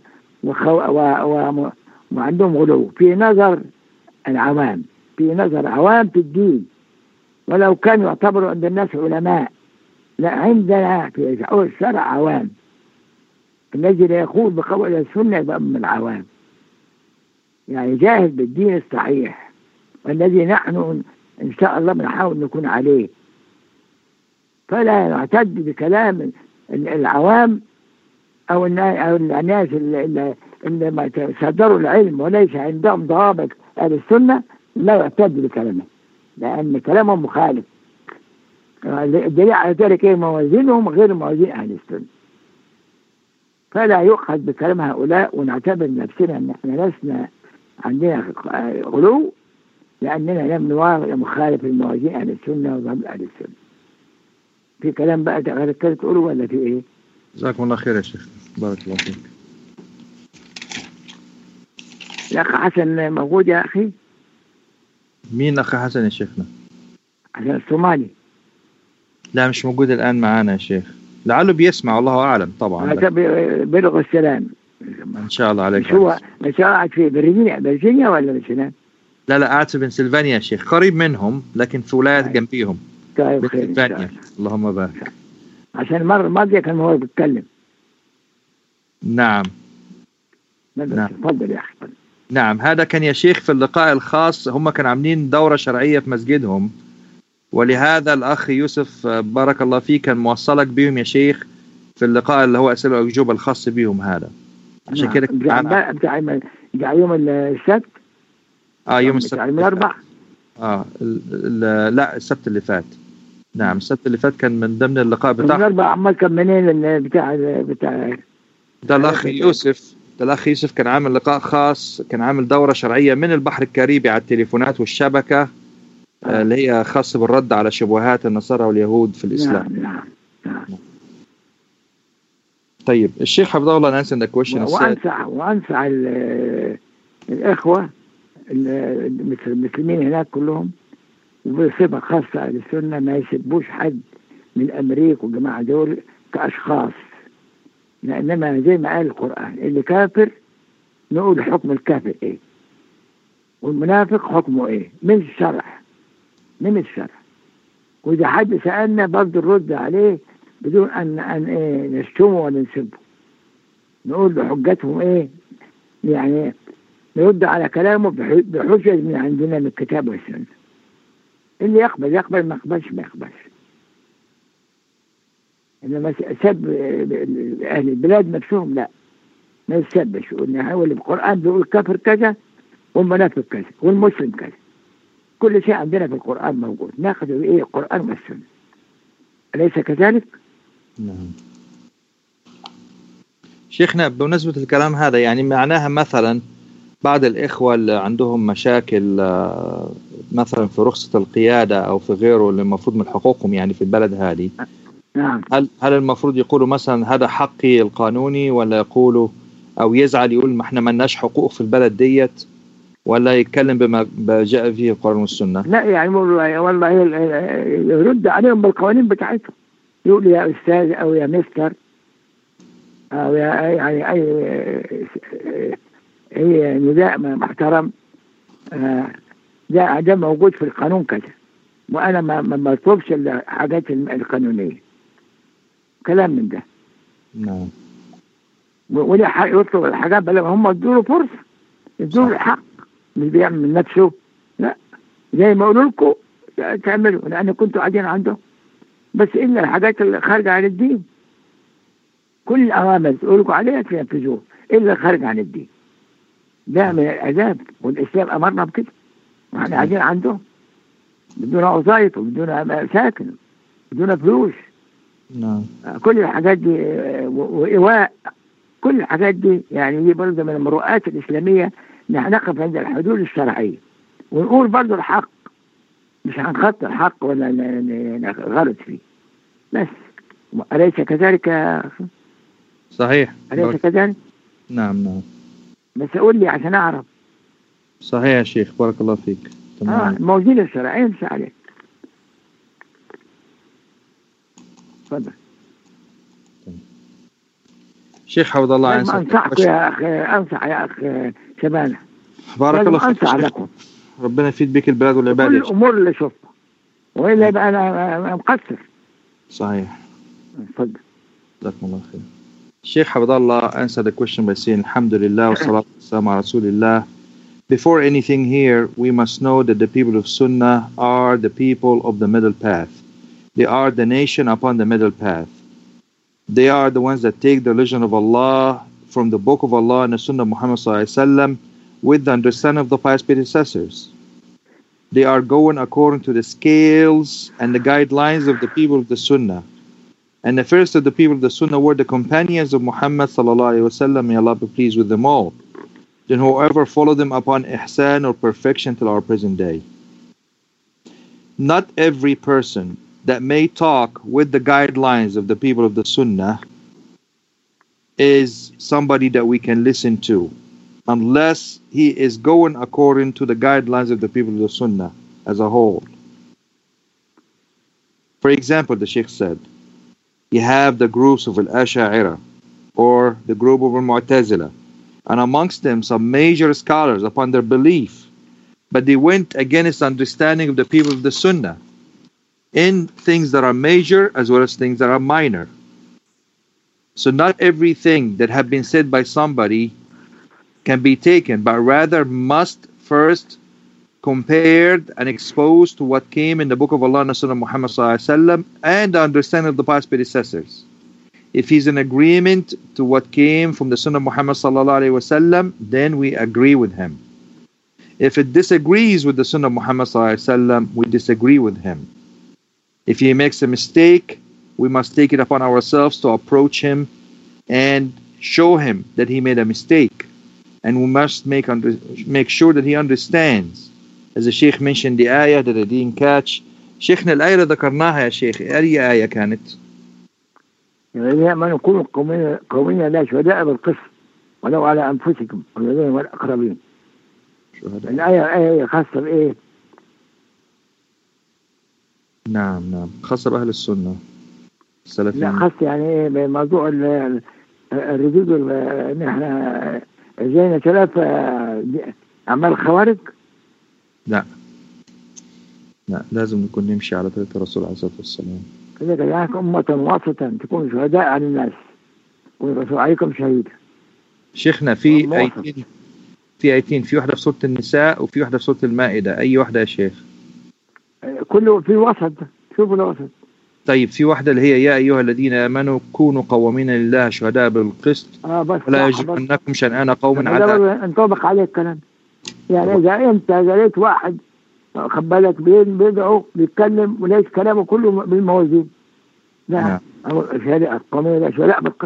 B: وعندهم غلو في نظر العوام، في نظر عوام في الدين، ولو كانوا يعتبروا عند الناس علماء، لا عندنا في الشرع عوام. الذي لا يقول بقول السنة يبقى من العوام، يعني جاهل بالدين الصحيح، والذي نحن إن شاء الله بنحاول نكون عليه. فلا نعتد بكلام العوام أو الناس اللي ما صدروا العلم وليس عندهم ضوابط أهل السنة، لا يعتد بكلامه، لأن كلامهم مخالف. الدليل على ذلك موازينهم غير موازين أهل السنة. فلا يؤخذ بكلام هؤلاء ونعتبر نفسنا أن احنا لسنا عندنا غلو، لأننا لم مخالف الموازين أهل السنة وضبط أهل السنة. في كلام بقى غير كده تقولوا ولا في إيه؟
A: جزاكم الله خير يا شيخ، بارك الله فيك.
B: الأخ حسن موجود يا أخي؟
A: مين أخ حسن يا شيخنا؟
B: حسن الصومالي.
A: لا مش موجود الآن معانا يا شيخ، لعله بيسمع الله أعلم طبعا.
B: بلغ السلام
A: إن شاء الله عليك.
B: هو مش قاعد في فيرجينيا ولا مش هناك؟
A: لا قاعد في بنسلفانيا يا شيخ، قريب منهم لكن في ولايات جنبيهم.
B: طيب خير
A: بنسلفانيا. اللهم بارك.
B: عشان المرة الماضية كان هو بيتكلم.
A: نعم.
B: تفضل يا أخي.
A: نعم، هذا كان يا شيخ في اللقاء الخاص، هم كانوا عاملين دورة شرعية في مسجدهم، ولهذا الأخ يوسف بارك الله فيك كان موصلك بهم يا شيخ في اللقاء اللي هو أسئلة وأجوبة الخاص بهم هذا. عشان كده
B: بتاع يوم السبت.
A: يوم السبت
B: بتاع يوم الأربع.
A: لا السبت اللي فات. نعم السبت اللي فات كان من ضمن اللقاء بتاع
B: الأربع. عمال كان منين بتاع
A: ده الأخ يوسف. ده الأخ يوسف كان عامل لقاء خاص، كان عامل دورة شرعية من البحر الكاريبي على التليفونات والشبكة اللي هي خاصة بالرد على شبهات النصارى واليهود في الإسلام.
B: نعم.
A: طيب الشيخ حفظ الله answer the question.
B: وأنصح الإخوة المسلمين هناك كلهم وبصفة خاصة على السنة ما يسبوش حد من أمريكا والجماعة دول كأشخاص، لأنما زي ما قال القرآن اللي كافر نقول حكم الكافر إيه والمنافق حكمه إيه من الشرع. وإذا حد سألنا برضه نرد عليه بدون أن نشتمه ولا نسبه، نقول بحجتهم إيه، يعني نرد على كلامه بحجج من عندنا من الكتاب والسنة. اللي يقبل ما يقبلش. إنما سب أهل البلاد نفسهم لا، ما يسبش. هو اللي بالقرآن بيقول كافر كذا والمنافق كذا والمسلم كذا، كل شيء عندنا في القرآن موجود، ناخذ إيه القرآن والسنة، أليس كذلك؟
A: نعم. شيخنا بمناسبة الكلام هذا، يعني معناها مثلا بعض الإخوة اللي عندهم مشاكل مثلا في رخصة القيادة أو في غيره اللي المفروض من حقوقهم يعني في البلد هذه،
B: نعم.
A: هل المفروض يقولوا مثلا هذا حقي القانوني، ولا يقولوا أو يزعل يقول ما احنا ما لناش حقوق في البلد ديت، ولا يتكلم بما جاء فيه القرآن والسنة؟
B: لا يعني والله يرد عليهم بالقوانين بتاعتهم، يقول يا أستاذ أو يا مستر أو يعني أي نداء محترم، ده موجود في القانون كذا، وأنا ما أطلبش الحاجات القانونية، كلام من ده.
A: نعم.
B: وده يطلب الحاجات بل هم ادوا له فرصة، ادوا له الحق، مش بيعمل من نفسه، لا زي ما قولوا لكم تعملوا لأن كنتوا قاعدين عنده، بس إلا الحاجات اللي خارجة عن الدين، كل الأوامر تقول لكم عليها تنفذوها إلا خارج عن الدين، ده من الآداب، والإسلام أمرنا بكده، وإحنا قاعدين عنده بدون وظائف وبدون ساكن بدون فلوس.
A: نعم.
B: كل الحاجات دي وإيواء، كل الحاجات دي يعني دي برضه من المروءات الإسلامية، نقف عند الحدود الشرعية ونقول برضه الحق، مش هنخطئ الحق ولا نغلط فيه بس. أليس كذلك يا أخي؟
A: صحيح.
B: أليس كذلك؟
A: نعم.
B: بس أقول لي عشان أعرف.
A: صحيح يا شيخ بارك الله فيك.
B: تمام. الموازين الشرعية مش عليك. تفضل.
A: شيخ حفظ الله عنك.
B: أنصحكم يا أخي، أنصح يا أخ شبانة.
A: بارك الله فيك.
B: أنصح لكم.
A: ربنا يفيد بك البلاد والعباد.
B: كل الأمور اللي شوفها، وإلا يبقى أنا مقصر.
A: صحيح.
B: تفضل.
A: جزاكم الله خير. Sheikh Habdallah answered the question by saying, Alhamdulillah wa salatu wassalam ala Rasulillah. Before anything here, we must know that the people of Sunnah are the people of the middle path. They are the nation upon the middle path. They are the ones that take the religion of Allah from the book of Allah and the Sunnah of Muhammad sallallahu alaihi wasallam with the understanding of the pious predecessors. They are going according to the scales and the guidelines of the people of the Sunnah. And the first of the people of the Sunnah were the companions of Muhammad sallallahu alaihi wasallam. May Allah be pleased with them all. Then whoever followed them upon ihsan or perfection till our present day. Not every person that may talk with the guidelines of the people of the Sunnah is somebody that we can listen to, unless he is going according to the guidelines of the people of the Sunnah as a whole. For example, the Sheikh said, you have the groups of Al-Ash'ira or the group of Al-Mu'tazila, and amongst them some major scholars upon their belief, but they went against the understanding of the people of the Sunnah in things that are major as well as things that are minor. So not everything that have been said by somebody can be taken, but rather must first compared and exposed to what came in the Book of Allah and the Sunnah of Muhammad ﷺ and the understanding of the past predecessors. If he's in agreement to what came from the Sunnah of Muhammad ﷺ, then we agree with him. If it disagrees with the Sunnah of Muhammad ﷺ, we disagree with him. If he makes a mistake, we must take it upon ourselves to approach him and show him that he made a mistake. And we must make sure that he understands. As the Sheikh mentioned the ayah that I didn't catch. شيخنا الآية اللي ذكرناها يا شيخ أي آية كانت؟
B: يأمن كونوا قومين لا شهداء بالقسط ولو على أنفسكم والذين والأقربين. الآية خاصة بإيه؟
A: نعم خاصة بأهل السنة السلفيين.
B: لا خاصة يعني إيه بموضوع الردود إن إحنا زينا ثلاث أعمال خوارج. لا
A: لازم نكون نمشي على طريقة الرسول عليه الصلاة والسلام.
B: كذلك جعلكم أمة وسطا تكونوا شهداء على الناس والرسول عليكم شهيدا.
A: شيخنا في آيتين في واحدة في سورة النساء وفي واحدة في سورة المائدة، أي واحدة يا شيخ؟
B: كله في وسط، شوفوا الوسط.
A: طيب في واحدة اللي هي يا أيها الذين آمنوا كونوا قوامين لله شهداء بالقسط ولا يجرمنكم شنآن قوم على
B: انطبق عليه الكلام. يعني إذا أنت جريت واحد خد بالك بيدعو بيتكلم وليس كلامه كله بالموازين. لا الشهادة القومية لا شهداء بالقسط.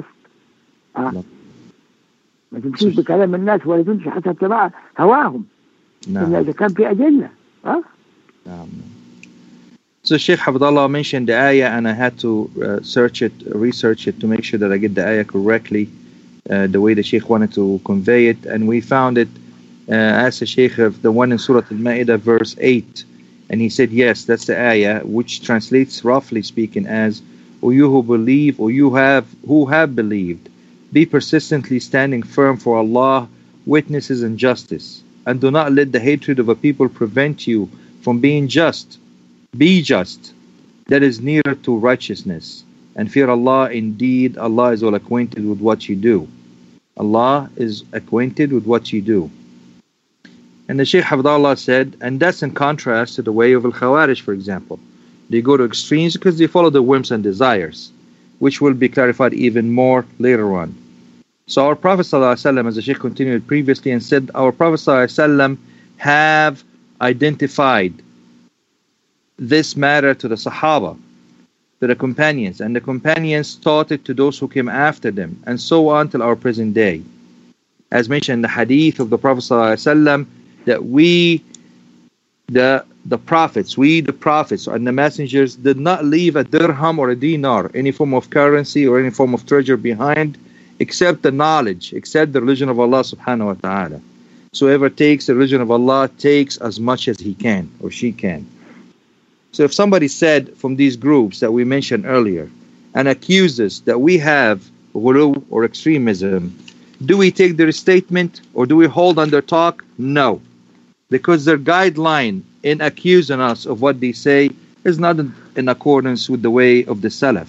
B: ما تمشيش بكلام الناس ولا تمشي حتى اتباع هواهم. إلا إذا كان في أدلة.
A: نعم. So Sheikh Hafidullah mentioned the ayah and I had to research it to make sure that I get the ayah correctly, the way the Sheikh wanted to convey it, and we found it as the Sheikh of the one in Surah Al-Ma'idah verse 8, and he said yes, that's the ayah, which translates roughly speaking as, O you who believe, or who have believed, be persistently standing firm for Allah, witnesses and justice, and do not let the hatred of a people prevent you from being just. Be just, that is nearer to righteousness, and fear Allah. Indeed, Allah is all acquainted with what you do. Allah is acquainted with what you do. And the Shaykh Hafidullah said, and that's in contrast to the way of Al-Khawarij, for example. They go to extremes because they follow their whims and desires, which will be clarified even more later on. So our Prophet ﷺ, as the Shaykh continued previously and said, our Prophet ﷺ have identified this matter to the Sahaba, to the companions, and the companions taught it to those who came after them, and so on till our present day. As mentioned in the hadith of the Prophet ﷺ, that we, the prophets and the messengers did not leave a dirham or a dinar, any form of currency or any form of treasure behind, except the knowledge, except the religion of Allah subhanahu wa ta'ala. So whoever takes the religion of Allah takes as much as he can or she can. So if somebody said from these groups that we mentioned earlier and accuses that we have ghulu or extremism, do we take their statement or do we hold on their talk? No. Because their guideline in accusing us of what they say is not in accordance with the way of the Salaf.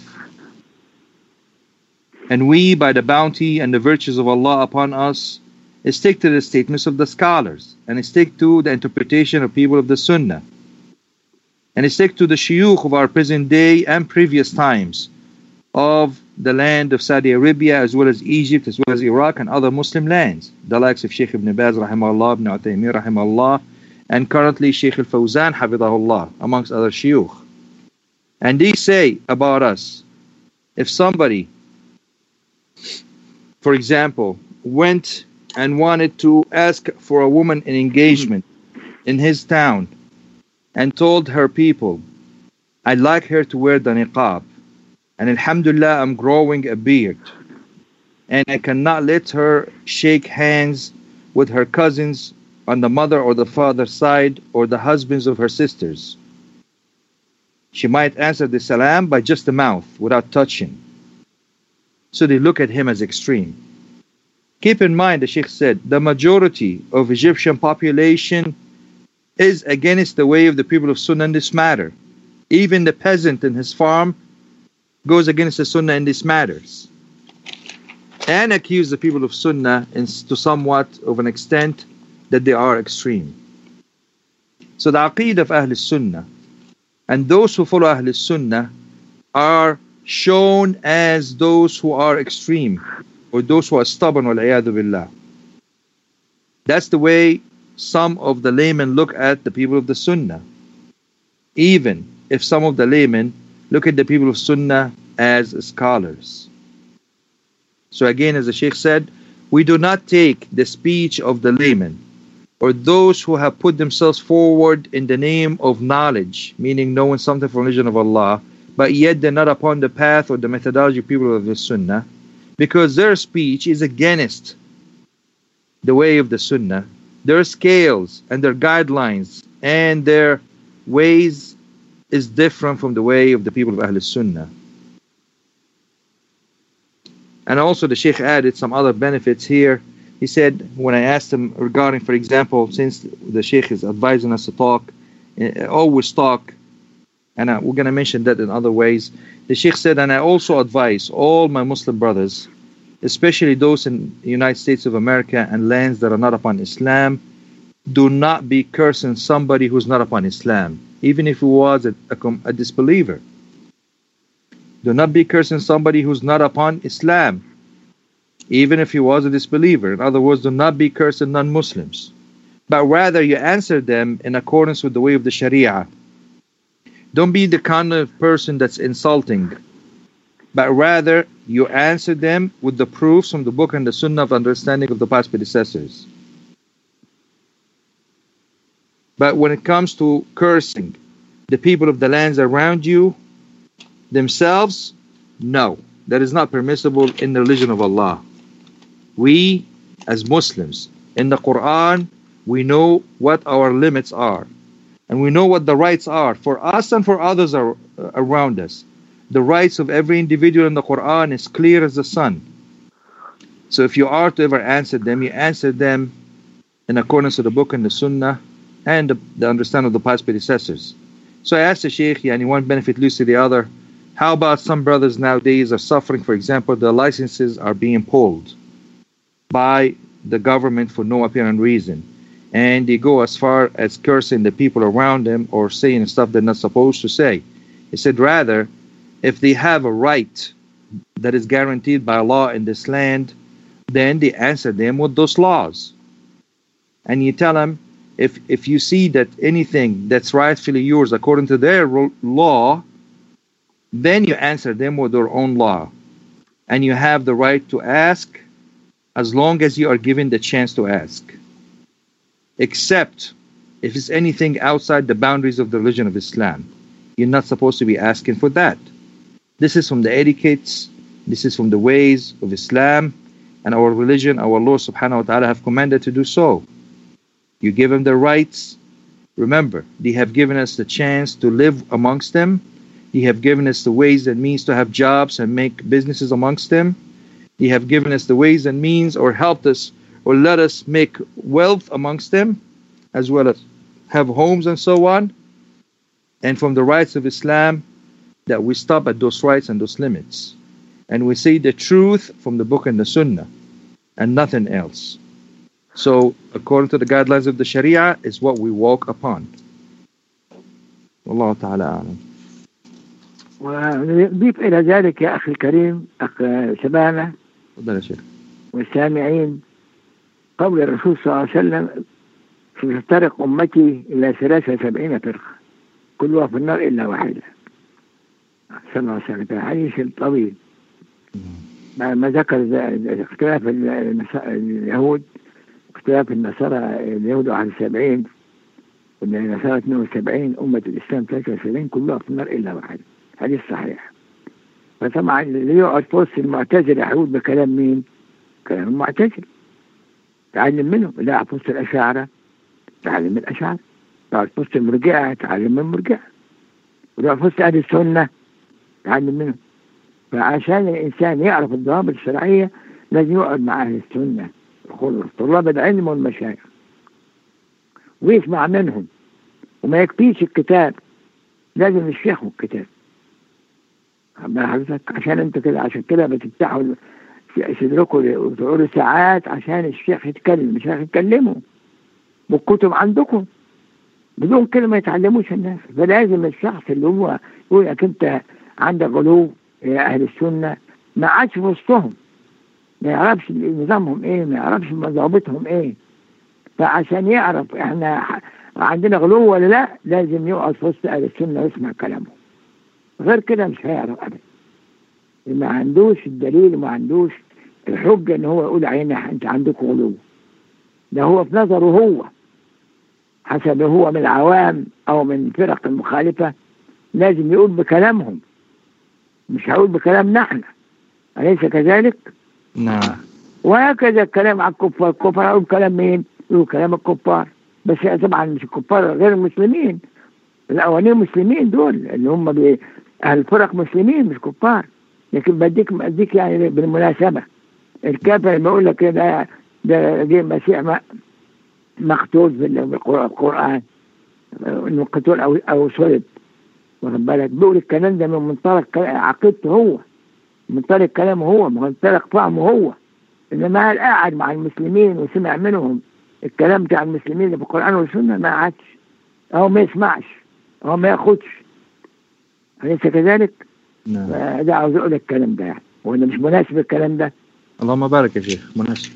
A: And we, by the bounty and the virtues of Allah upon us, stick to the statements of the scholars and stick to the interpretation of people of the Sunnah. And stick to the shuyukh of our present day and previous times of the land of Saudi Arabia as well as Egypt as well as Iraq and other Muslim lands. The likes of Sheikh Ibn Baz rahimahullah, Ibn Uthaymeen rahimahullah, and currently Sheikh Al-Fawzan hafidahullah, amongst other shuyukh. And they say about us, if somebody, for example, went and wanted to ask for a woman in engagement in his town, and told her people, I'd like her to wear the niqab, and alhamdulillah I'm growing a beard, and I cannot let her shake hands with her cousins on the mother or the father side or the husbands of her sisters. She might answer the salam by just the mouth without touching. So they look at him as extreme. Keep in mind, the Sheikh said, the majority of Egyptian population is against the way of the people of Sunnah in this matter. Even the peasant in his farm goes against the Sunnah in these matters. and accuse the people of Sunnah to somewhat of an extent that they are extreme. So the aqeedah of Ahl Sunnah and those who follow Ahl Sunnah are shown as those who are extreme or those who are stubborn, wal-iyadhu billah. That's the way some of the laymen look at the people of the Sunnah. Even if some of the laymen look at the people of Sunnah as scholars. So again, as the Sheikh said, we do not take the speech of the laymen or those who have put themselves forward in the name of knowledge, meaning knowing something from the religion of Allah, but yet they're not upon the path or the methodology of people of the Sunnah, because their speech is against the way of the Sunnah. Their scales and their guidelines and their ways is different from the way of the people of Ahl Sunnah. And also the Sheikh added some other benefits here. He said, when I asked him regarding, for example, since the Sheikh is advising us to talk, always talk, and we're going to mention that in other ways. The Sheikh said, and I also advise all my Muslim brothers, especially those in the United States of America and lands that are not upon Islam, do not be cursing somebody who's not upon Islam, even if he was a disbeliever. Do not be cursing somebody who's not upon Islam, even if he was a disbeliever. In other words, do not be cursing non-Muslims, but rather you answer them in accordance with the way of the Sharia. Don't be the kind of person that's insulting, but rather you answer them with the proofs from the book and the Sunnah of understanding of the past predecessors. But when it comes to cursing the people of the lands around you themselves, no, that is not permissible in the religion of Allah. We as Muslims in the Quran, we know what our limits are, and we know what the rights are for us and for others around us. The rights of every individual in the Quran is clear as the sun. So if you are to ever answer them, you answer them in accordance with the book and the Sunnah and the understanding of the past predecessors. So I asked the Sheikh, one benefit leads to the other. How about some brothers nowadays are suffering, for example, their licenses are being pulled by the government for no apparent reason, and they go as far as cursing the people around them or saying stuff they're not supposed to say. He said, rather, if they have a right that is guaranteed by law in this land, then they answer them with those laws. And you tell them, if you see that anything that's rightfully yours according to their law, then you answer them with their own law. And you have the right to ask as long as you are given the chance to ask. Except if it's anything outside the boundaries of the religion of Islam. You're not supposed to be asking for that. This is from the etiquettes, this is from the ways of Islam and our religion. Our Lord subhanahu wa ta'ala have commanded to do so. You give them their rights. Remember, they have given us the chance to live amongst them. They have given us the ways and means to have jobs and make businesses amongst them. They have given us the ways and means or helped us or let us make wealth amongst them, as well as have homes and so on. And from the rights of Islam, that we stop at those rights and those limits. And we say the truth from the book and the Sunnah and nothing else. So, according to the guidelines of the Sharia, is what we walk upon. Wallahu ta'ala a'lam.
B: ونضيف إلى ذلك يا أخي الكريم أخ شبانة والسامعين قول الرسول صلى الله عليه وسلم ستفترق أمتي إلى 73 فرقة كلها في النار إلا واحدة صلى الله عليه وسلم. في الحديث الطويل ما ذكر اختلاف اليهود، اختلاف النصارى، اليهود 71 والنصارى 72، أمة الإسلام 73 كلها في النار إلا واحدة. حديث صحيح. فطبعا اللي يقعد في وسط المعتزلة هيقول بكلام مين؟ كلام المعتزلة. تعلم منهم. اللي يقعد في وسط الأشاعرة تعلم من الأشاعرة. يقعد في وسط المرجئة تعلم من المرجئة. ويقعد في وسط أهل السنة تعلم منهم. فعشان الإنسان يعرف الضوابط الشرعية لازم يقعد مع أهل السنة طلاب العلم والمشايخ ويسمع منهم. وما يكفيش الكتاب، لازم يشيخوا الكتاب. حضرتك عشان انت كده، عشان كده بتفتحوا صدركم وتقعدوا ساعات عشان الشيخ يتكلم، مش هيتكلموا بالكتب عندكم بدون كلمة ما يتعلموش الناس. فلازم الشخص اللي هو يقول لك أنت عندك غلو يا أهل السنة ما عادش في وسطهم، ما يعرفش نظامهم إيه، ما يعرفش ضوابطهم إيه. فعشان يعرف إحنا عندنا غلو ولا لا لازم يقعد في وسط أهل السنة ويسمع كلامهم، غير كده مش هيعرف أبدا. ما عندوش الدليل وما عندوش الحجة إن هو يقول علينا أنت عندك غلو. ده هو في نظره هو حسب هو من العوام أو من فرق المخالفة لازم يقول بكلامهم، مش هقول بكلامنا احنا، أليس كذلك؟
A: نعم.
B: وهكذا الكلام على الكفار. الكفار يقول كلام مين؟ يقول كلام الكفار، بس طبعا مش الكفار غير المسلمين، الأولين مسلمين دول اللي هم أهل الفرق مسلمين مش كفار. لكن بديك يعني بالمناسبة الكافر لما يقول لك ده جه مسيح مقتول في القرآن انه قتول او صلب، واخد بالك، بيقول الكلام ده من منطلق عقيدته هو، من منطلق كلامه هو، من منطلق فهمه هو. انما هل قاعد مع المسلمين وسمع منهم الكلام بتاع المسلمين اللي في القرآن والسنة؟ ما عادش، او ما يسمعش، او ما ياخدش، أليس كذلك؟
A: نعم.
B: ده عاوز اقول الكلام ده يعني، ولا مش مناسب الكلام ده؟
A: اللهم بارك يا شيخ. مناسب.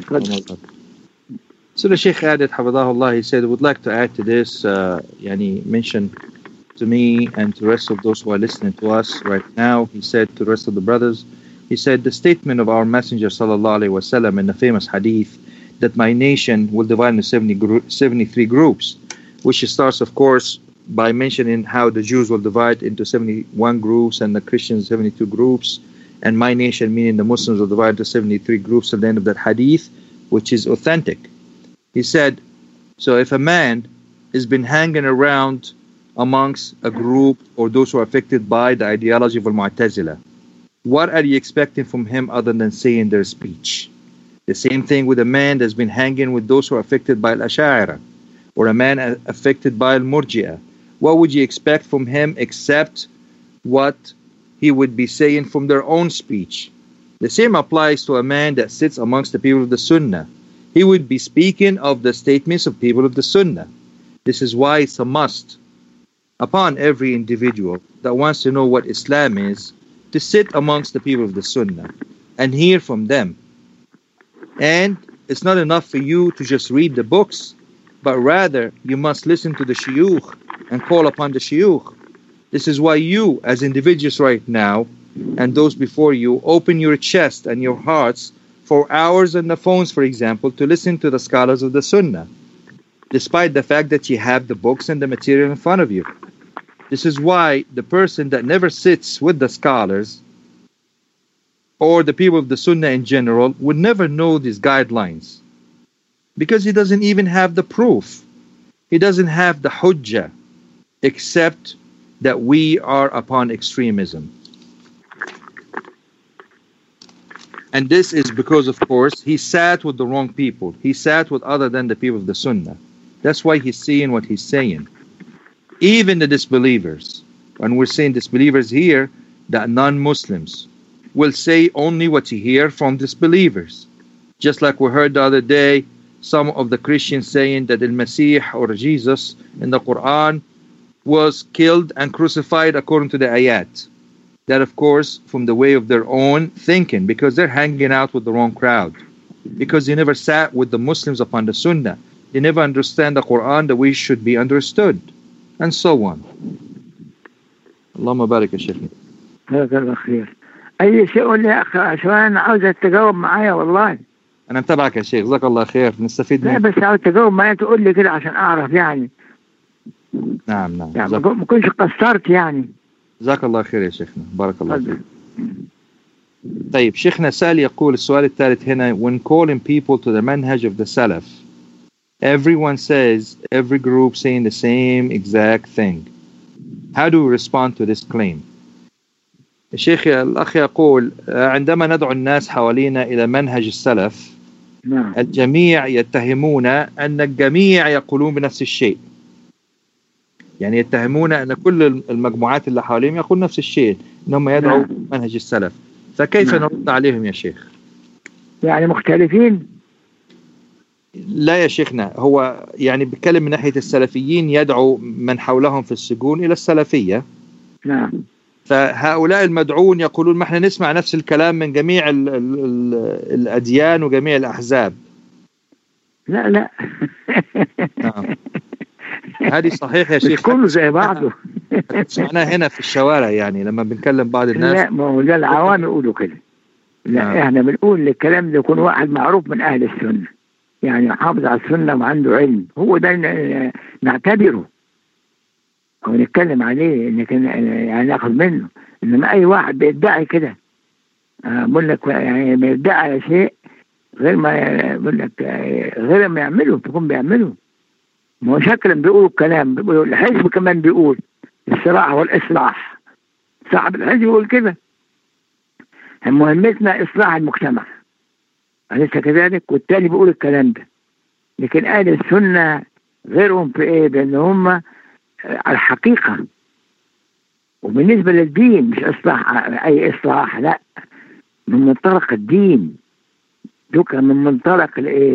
A: So the Sheikh added, Hafidahullah, he said, would like to add to this, yani mention to me and to the rest of those who are listening to us right now. He said to the rest of the brothers, he said, the statement of our Messenger sallallahu alaihi wasallam in the famous hadith that my nation will divide into 73 groups, which starts, of course, by mentioning how the Jews will divide into 71 groups and the Christians 72 groups, and my nation, meaning the Muslims, will divide into 73 groups at the end of that hadith, which is authentic. He said, so if a man has been hanging around amongst a group or those who are affected by the ideology of Al-Mu'tazila, what are you expecting from him other than saying their speech? The same thing with a man that's been hanging with those who are affected by Al-Ash'ara, or a man affected by Al-Murji'ah. What would you expect from him except what he would be saying from their own speech? The same applies to a man that sits amongst the people of the Sunnah. He would be speaking of the statements of people of the Sunnah. This is why it's a must upon every individual that wants to know what Islam is to sit amongst the people of the Sunnah and hear from them. And it's not enough for you to just read the books, but rather you must listen to the shuyukh and call upon the shuyukh. This is why you as individuals right now and those before you open your chest and your hearts for hours on the phones, for example, to listen to the scholars of the Sunnah, despite the fact that you have the books and the material in front of you. This is why the person that never sits with the scholars or the people of the Sunnah in general would never know these guidelines, because he doesn't even have the proof. He doesn't have the hujjah, except that we are upon extremism. And this is because, of course, he sat with the wrong people. He sat with other than the people of the Sunnah. That's why he's saying what he's saying. Even the disbelievers, and we're saying disbelievers here, that non-Muslims will say only what you hear from disbelievers. Just like we heard the other day, some of the Christians saying that Al-Masih or Jesus in the Quran was killed and crucified according to the ayat. That, of course, from the way of their own thinking, because they're hanging out with the wrong crowd, because they never sat with the Muslims upon the Sunnah. They never understand the Quran the way it should be understood, and so on. Allahumma barik ya Sheikh.
B: جزاك الله خير. أي شيء قول لي يا أخي عشان عاوزك تجاوب معايا والله.
A: أنا متابعك يا شيخ، جزاك الله خير، نستفيد
B: لا
A: منك.
B: بس عاوز تجاوب معايا تقول لي كده عشان أعرف يعني.
A: نعم
B: يعني ما كنتش قصرت يعني.
A: جزاك الله خير يا شيخنا، بارك الله فيك. طيب شيخنا سأل يقول السؤال الثالث هنا, when calling people to the manhaj of the Salaf, everyone says, every group saying the same exact thing. How do we respond to this claim? الشيخ الأخ يقول عندما ندعو الناس حوالينا إلى منهج السلف الجميع يتهمون أن الجميع يقولون بنفس الشيء. يعني يتهمون أن كل المجموعات اللي حواليهم يقول نفس الشيء، أنهم يدعوا منهج السلف. فكيف نرد عليهم يا شيخ؟
B: يعني مختلفين؟
A: لا يا شيخنا، هو يعني بيتكلم من ناحية السلفيين يدعو من حولهم في السجون إلى السلفية.
B: نعم.
A: فهؤلاء المدعون يقولون ما احنا نسمع نفس الكلام من جميع ال الأديان وجميع الأحزاب.
B: لا لا.
A: نعم. هذه صحيح يا
B: مش
A: شيخ،
B: كله زي بعضه.
A: سمعناها هنا في الشوارع يعني لما بنكلم بعض الناس.
B: لا، ما هو ده العوام يقولوا كده. لا،
A: نعم.
B: احنا بنقول الكلام ده يكون واحد معروف من اهل السنة، يعني حافظ على السنة وعنده علم، هو ده نعتبره او نتكلم عليه، يعني ناخذ منه. انما اي واحد بيدعي كده، بقول لك يعني بيدعي على شيء غير ما بقول لك، غير ما يعمله تكون بيعمله. ما هو شكلا بيقولوا الكلام، بيقولوا الحزب كمان بيقول الصراع والإصلاح، صاحب الحزب يقول كده، مهمتنا إصلاح المجتمع، أليس كذلك؟ والتاني بيقول الكلام ده. لكن أهل السنة غيرهم في إيه؟ بأن هم على الحقيقة. وبالنسبة للدين مش إصلاح أي إصلاح، لا، من منطلق الدين، دوك من منطلق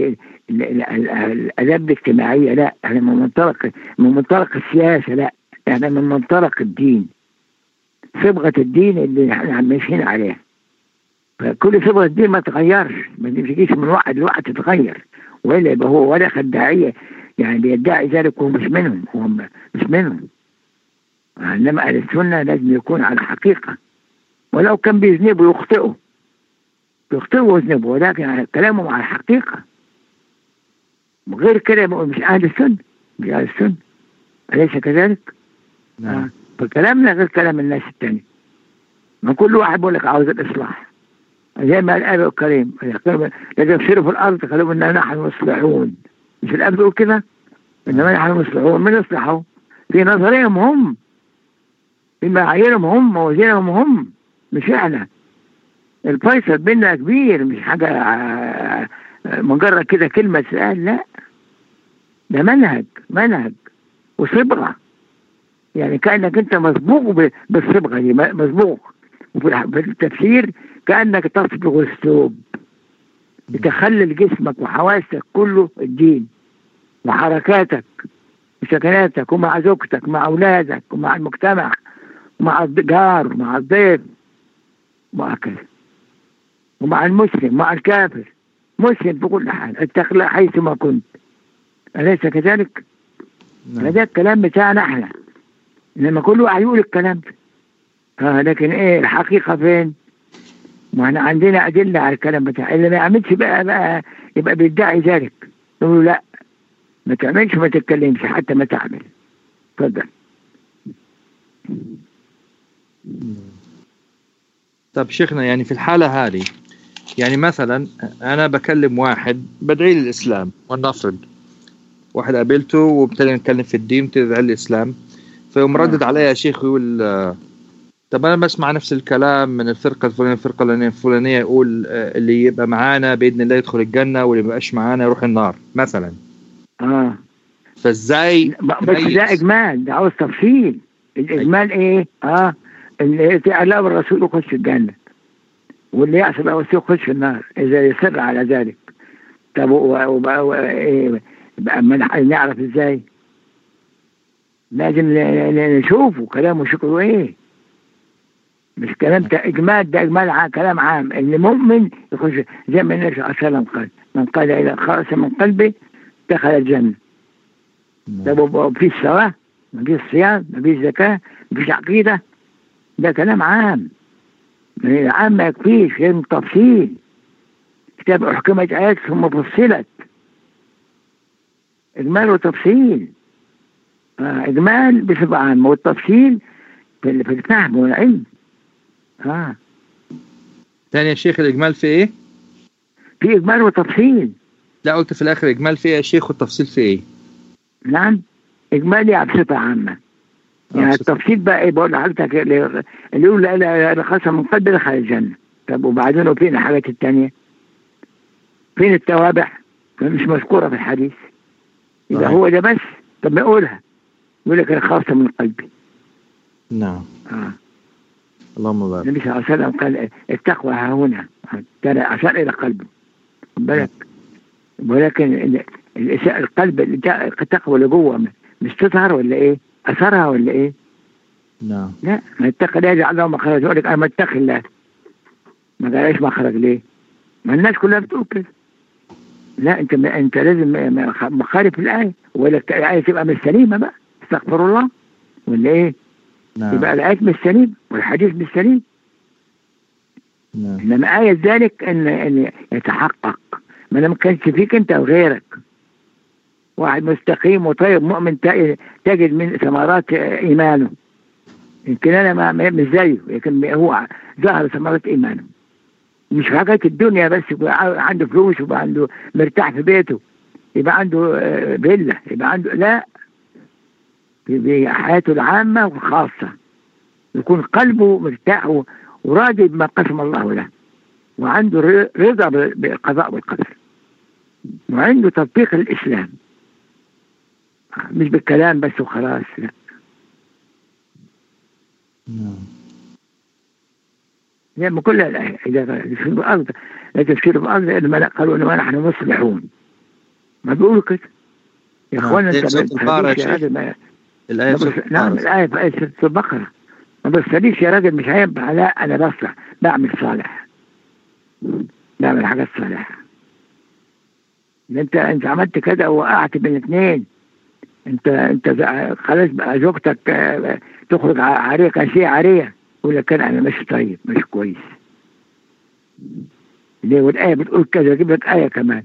B: الآداب الاجتماعية، لا، احنا من منطلق السياسة، لا، احنا من منطلق الدين، صبغة الدين اللي احنا ماشيين عليها. فكل صبغة الدين ما تغيرش، ما تجيش من واحد لواحد تتغير، ولا يبقى هو ولا خداعية يعني بيدعي ذلك، هو مش منهم، مش منهم. انما اهل السنة لازم يكون على حقيقة، ولو كان بيذنبوا يخطئوا ويذنبوا، ولكن كلامهم على الحقيقة. غير كده مش أهل السنة، مش أهل السنة، أليس كذلك؟
A: نعم.
B: فكلامنا غير كلام الناس التاني. ما كل واحد بيقول لك عاوز الإصلاح، زي ما الآية الكريم الذين يفسروا في الأرض قالوا إننا نحن مصلحون. مش الآية بتقول كده؟ إنما نحن مصلحون. من يصلحوا؟ في نظرهم هم، في معاييرهم هم، موازينهم هم، مش إحنا. الفيصل بيننا كبير، مش حاجة مجرد كده كلمة سؤال، لا، ده منهج وصبغة. يعني كأنك انت مسبوق بالصبغة دي، مسبوق. وفي التفسير كأنك تصبغ الثوب، بتخلل جسمك وحواسك كله الدين، وحركاتك وسكناتك، ومع زوجتك، مع أولادك، ومع المجتمع، ومع الجار، ومع الضيف، وهكذا، ومع المسلم، مع الكافر، مسلم في كل حال، اتق الله حيثما كنت، أليس كذلك؟ هذا الكلام بتاعنا احنا، انما كل واحد يقول الكلام ده. لكن ايه الحقيقة فين؟ ما احنا عندنا أدلة على الكلام بتاعه. اللي ما يعملش بقى يبقى بيدعي ذلك، يقولوا لا، ما تعملش، ما تتكلمش حتى ما تعمل. تفضل.
A: طب شيخنا، يعني في الحالة هذه، يعني مثلا أنا بكلم واحد بدعي للإسلام، ولنفرض واحد قابلته وابتدى نتكلم في الدين، ابتدى يدعي الإسلام، فيقوم ردد عليا يا شيخ يقول طب أنا بسمع نفس الكلام من الفرقة الفلانية، الفرقة الفلانية يقول اللي يبقى معانا بإذن الله يدخل الجنة، واللي ما يبقاش معانا يروح النار مثلا. فازاي؟
B: بس ده إجمال، ده عاوز تفصيل. الإجمال إيه؟ اللي يتعلق بالرسول يخش الجنة، واللي يعصي الرسول يخش النار إذا يصر على ذلك. طب إيه بقى؟ نعرف إزاي؟ لازم نشوفه كلامه شكله إيه. مش كلام إجمال، ده إجمال كلام عام. اللي مؤمن يخش زي ما النبي صلى الله عليه وسلم قال: من قال إلى خالص من قلبه دخل الجنة. طب في الصلاة، ما فيش صيام، ما فيش زكاة، ما فيش عقيدة، ده كلام عام. العام ما يكفيش، لازم تفصيل. كتاب أحكمت آيات ثم فصلت، إجمال وتفصيل. إجمال بصفة عامة، والتفصيل في الفهم والعلم.
A: تاني يا شيخ، الإجمال في إيه؟
B: في إجمال وتفصيل.
A: لا، قلت في الآخر إجمال في إيه يا شيخ، والتفصيل في إيه؟
B: نعم، إجمالي بصفة عامة. يعني التفصيل بقى إيه؟ بقول لحضرتك اللي يقول لا خاصة من قلب دخل الجنة. طب وبعدين فين الحاجات التانية؟ فين التوابع؟ مش مذكورة في الحديث. إذا هو ده بس، طب ما يقولها، يقول لك الخاصة من قلبي.
A: نعم. اللهم بارك.
B: النبي صلى الله عليه وسلم قال: التقوى ها هنا، أشار إلى قلبه. بالك. ولكن القلب التقوى اللي جوه مش تظهر ولا ايه؟ اثرها ولا ايه؟
A: نعم.
B: لا، ما اتقي الله يجعل له مخرج. يقول لك انا متقي الله، ما قالش مخرج ليه؟ ما الناس كلها بتقول كده. لا، انت لازم مخالف الايه، ولا الايه تبقى مش سليمه بقى، استغفر الله ولا ايه؟
A: نعم.
B: يبقى الايه مش سليمه والحديث مش سليم.
A: نعم.
B: انما آية ذلك ان يتحقق. ما كانش فيك انت وغيرك واحد مستقيم وطيب مؤمن تجد من ثمرات ايمانه. يمكن انا مش زيه، لكن هو ظهر ثمرات ايمانه. مش حاجة الدنيا بس، يبقى عنده فلوس، يبقى عنده مرتاح في بيته، يبقى عنده فيلا، يبقى عنده، لا، في حياته العامة والخاصة يكون قلبه مرتاح وراضي بما قسم الله له، وعنده رضا بالقضاء والقدر، وعنده تطبيق الإسلام، مش بالكلام بس وخلاص. لا. يعني كل الآية إذا تفسير الأرض لا تفسير الأرض إنما قالوا إنما نحن مصلحون، ما بيقولوا كده يا إخوانا. أنت نعم، الآية في آية سورة البقرة. ما بصليش يا راجل، مش هينفع. لا، أنا بصلح، بعمل صالح، بعمل حاجات صالحة. أنت عملت كده ووقعت بين اثنين، أنت خلاص بقى زوجتك تخرج عارية، كاشية عارية، يقول لك أنا مش طيب، مش كويس. ليه؟ والآية بتقول كذا، أجيب لك آية كمان.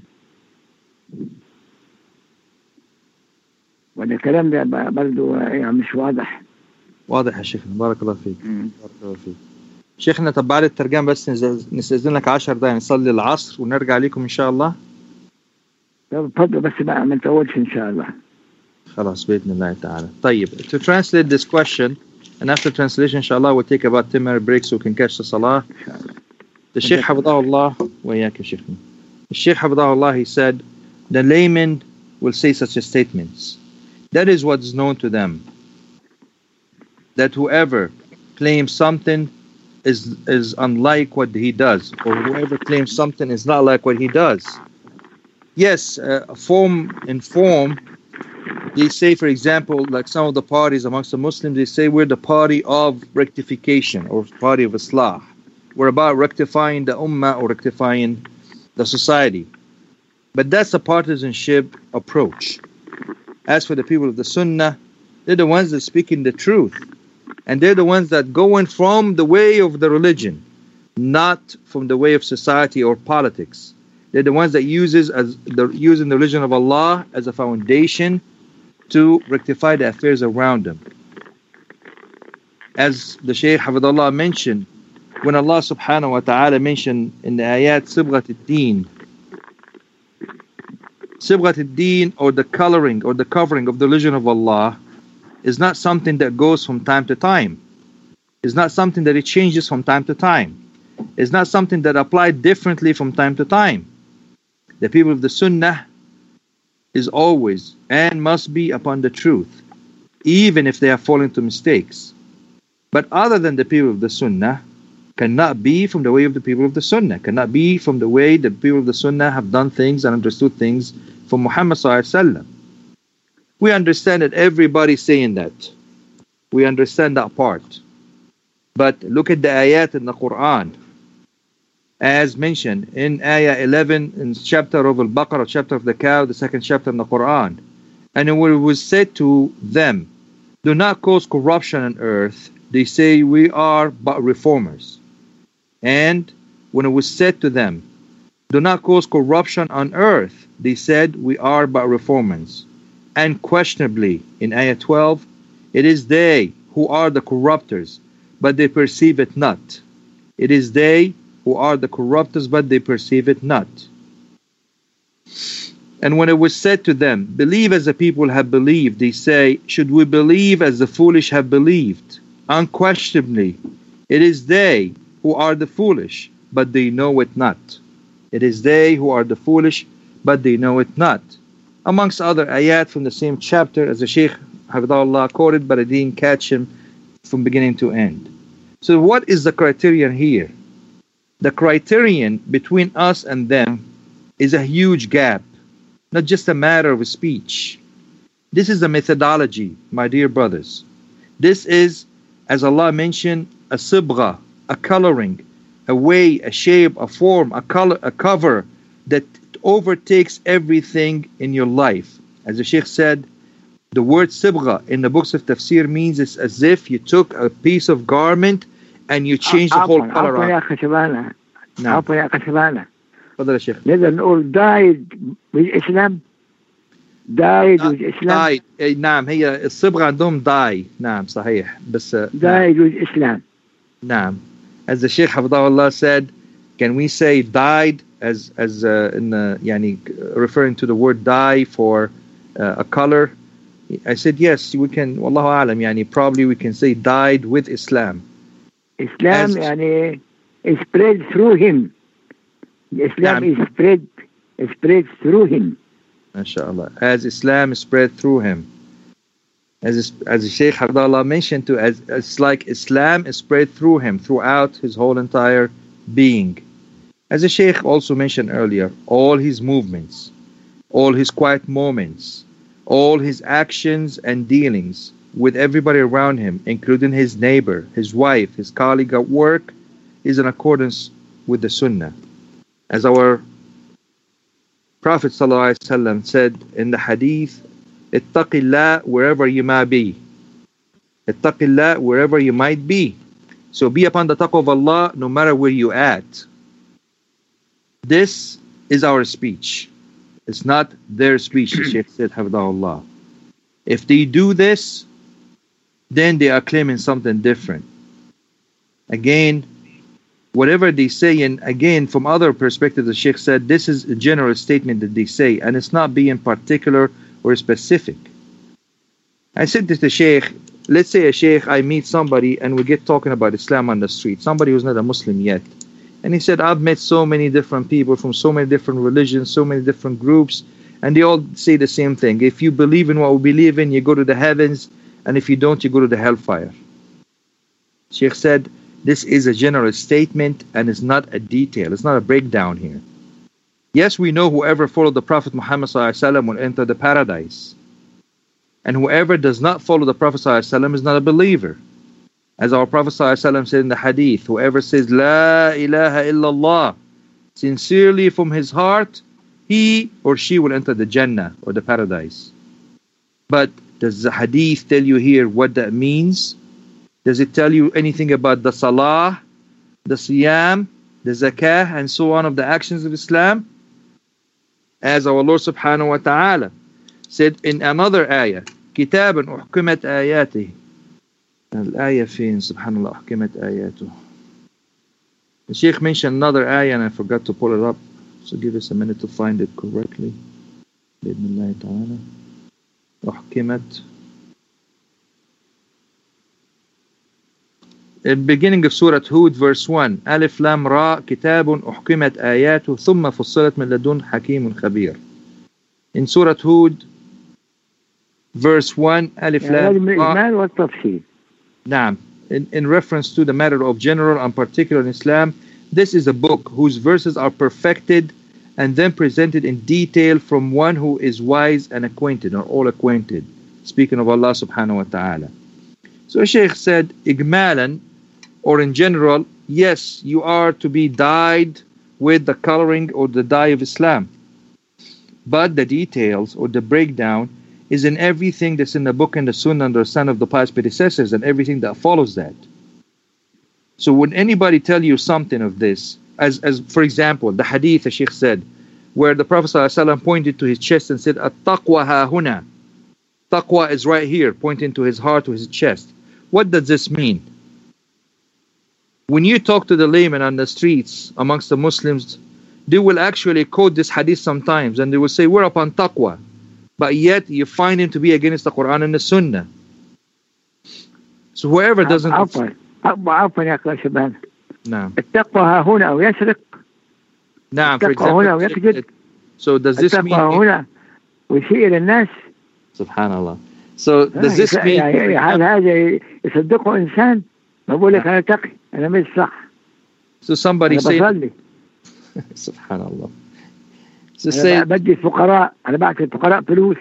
B: ولا الكلام ده برضه يعني مش واضح.
A: واضح يا شيخنا، بارك الله فيك. بارك الله فيك شيخنا. طب بعد الترجمة بس نستأذنك 10 دقايق نصلي العصر ونرجع لكم إن شاء الله.
B: طب اتفضل بس بقى، ما نطولش إن شاء الله.
A: خلاص بإذن الله تعالى. طيب, to translate this question, and after translation inshallah we'll take about 10-minute break so we can catch the salah. The Sheikh Hafidahullah, وإياك يا شيخنا. The Sheikh Hafidahullah, he said, the layman will say such statements. That is what is known to them. That whoever claims something is unlike what he does, or whoever claims something is not like what he does. Yes, form, they say, for example, like some of the parties amongst the Muslims, they say we're the party of rectification or party of Islah. We're about rectifying the ummah or rectifying the society. But that's a partisanship approach. As for the people of the Sunnah, they're the ones that speak in the truth. And they're the ones that go in from the way of the religion, not from the way of society or politics. They're the ones that using the religion of Allah as a foundation to rectify the affairs around them. As the Shaykh Hafidullah mentioned, when Allah subhanahu wa ta'ala mentioned in the ayat Sibghat al-Din, Sibghat al-Din, or the coloring or the covering of the religion of Allah, is not something that goes from time to time. It's not something that it changes from time to time. It's not something that applies differently from time to time. The people of the Sunnah is always and must be upon the truth, even if they are falling to mistakes. But other than the people of the Sunnah, cannot be from the way of the people of the Sunnah, cannot be from the way the people of the Sunnah have done things and understood things from Muhammad sallallahu alaihi wasallam. We understand that everybody's saying that. We understand that part. But look at the ayat in the Quran. As mentioned in ayah 11 in chapter of Al-Baqarah, chapter of the cow, the second chapter in the Quran. And it was said to them, do not cause corruption on earth. They say we are but reformers. And when it was said to them, do not cause corruption on earth, they said we are but reformers. Unquestionably, in ayah 12, it is they who are the corruptors, but they perceive it not. It is they who are the corruptors, but they perceive it not. And when it was said to them, believe as the people have believed, they say, should we believe as the foolish have believed? Unquestionably, it is they who are the foolish, but they know it not. It is they who are the foolish, but they know it not. Amongst other ayat from the same chapter, as the Shaykh Hafidahullah quoted, but I didn't catch him from beginning to end. So what is the criterion here? The criterion between us and them is a huge gap, not just a matter of speech. This is a methodology, my dear brothers. This is, as Allah mentioned, a sibgha, a coloring, a way, a shape, a form, a color, a cover that overtakes everything in your life. As the Sheikh said, the word sibgha in the books of tafsir means it's as if you took a piece of garment and you changed the whole color.
B: عفوا يا أخي شبانة.
A: نعم.
B: عفوا يا أخي شبانة.
A: تفضل يا شيخ.
B: نقدر نقول died with Islam. died with Islam.
A: نعم هي الصبغة عندهم die. نعم صحيح بس
B: died with Islam.
A: نعم. As the Sheikh Hafidahullah said, can we say died as in يعني referring to the word dye for a color? I said yes, we can. والله أعلم يعني probably we can say died with Islam.
B: Islam يعني spread through him. Islam is spread through him.
A: MashaAllah. As Islam spread through him. As the Shaykh Hafidahullah mentioned too, as it's like Islam is spread through him, throughout his whole entire being. As the Shaykh also mentioned earlier, all his movements, all his quiet moments, all his actions and dealings with everybody around him, including his neighbor, his wife, his colleague at work, is in accordance with the Sunnah. As our Prophet ﷺ said in the hadith, ittaqillah wherever you might be. Ittaqillah wherever you might be. So be upon the taqwa of Allah no matter where you at. This is our speech. It's not their speech, the Shaykh said, Hafidahullah. If they do this, then they are claiming something different. Again, whatever they say, and again, from other perspectives, the Sheikh said, this is a general statement that they say, and it's not being particular or specific. I said to the Sheikh, let's say a Sheikh, I meet somebody and we get talking about Islam on the street, somebody who's not a Muslim yet. And he said, I've met so many different people from so many different religions, so many different groups, and they all say the same thing. If you believe in what we believe in, you go to the heavens, and if you don't, you go to the hellfire. Sheikh said, this is a general statement and it's not a detail, it's not a breakdown here. Yes, we know whoever followed the Prophet Muhammad ﷺ will enter the paradise. And whoever does not follow the Prophet ﷺ is not a believer. As our Prophet ﷺ said in the hadith, whoever says, La ilaha illallah, sincerely from his heart, he or she will enter the Jannah or the paradise. But does the hadith tell you here what that means? Does it tell you anything about the salah, the siyam, the zakah, and so on of the actions of Islam? As our Lord subhanahu wa ta'ala said in another ayah, كِتَابًا أُحْكِمَتْ آيَاتِهِ. الآية فين سبحان الله أحكمت آياته. The Sheikh mentioned another ayah and I forgot to pull it up, so give us a minute to find it correctly. بإذن الله تعالى. أحكمت. The beginning of Surah Hud, verse 1. ألف لام را كتاب أحكمت آياته ثم فصلت من لدن حكيم خبير. In Surah Hud, verse 1. ألف لام را. Naam. In reference to the matter of general and particular in Islam, this is a book whose verses are perfected and then presented in detail from one who is wise and acquainted, or all acquainted. Speaking of Allah subhanahu wa ta'ala. So Shaykh said, Igmalan, or in general, yes, you are to be dyed with the coloring or the dye of Islam. But the details or the breakdown is in everything that's in the book and the Sunnah and the son of the pious predecessors and everything that follows that. So when anybody tell you something of this, as for example, the hadith the Sheikh said, where the Prophet ﷺ pointed to his chest and said, At-taqwa ha-huna. Taqwa is right here, pointing to his heart, to his chest. What does this mean? When you talk to the layman on the streets amongst the Muslims, they will actually quote this hadith sometimes and they will say, we're upon taqwa. But yet you find him to be against the Quran and the Sunnah. So whoever doesn't...
B: عفوا يا أخي شبان.
A: نعم.
B: التقوى ها هنا ويسرق.
A: نعم. For
B: التقوى هنا ويسجد.
A: So does this mean...
B: التقوى هنا ويسيء للناس.
A: Subhanallah. So does this mean...
B: هذا يصدقه إنسان. بقول لك أنا تقي أنا مش صح.
A: So somebody say...
B: بصلي.
A: Subhanallah. So say,
B: بدي الفقراء، أنا بعطي الفقراء فلوس.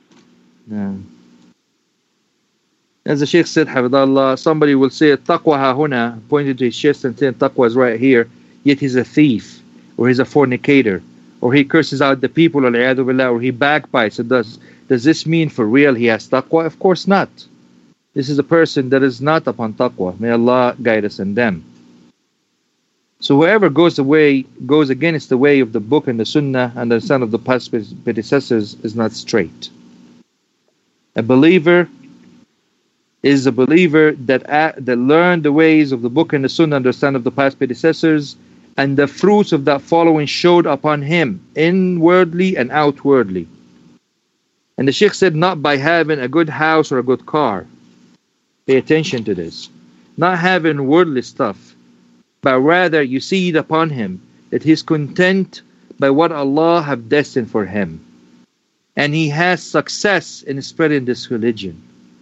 A: As the Sheikh said, Hafidullah, somebody will say, Taqwa ha huna, pointing to his chest and saying, Taqwa is right here, yet he's a thief, or he's a fornicator, or he curses out the people, or he backbites. So does this mean for real he has Taqwa? Of course not. This is a person that is not upon Taqwa. May Allah guide us in them. So whoever goes against the way of the book and the Sunnah and the son of the past predecessors is not straight. A believer is a believer that learned the ways of the book and the Sunnah and the son of the past predecessors, and the fruits of that following showed upon him inwardly and outwardly. And the Sheikh said, not by having a good house or a good car. Pay attention to this. Not having worldly stuff, but rather you see it upon him that he's content by what Allah have destined for him, and he has success in spreading this religion.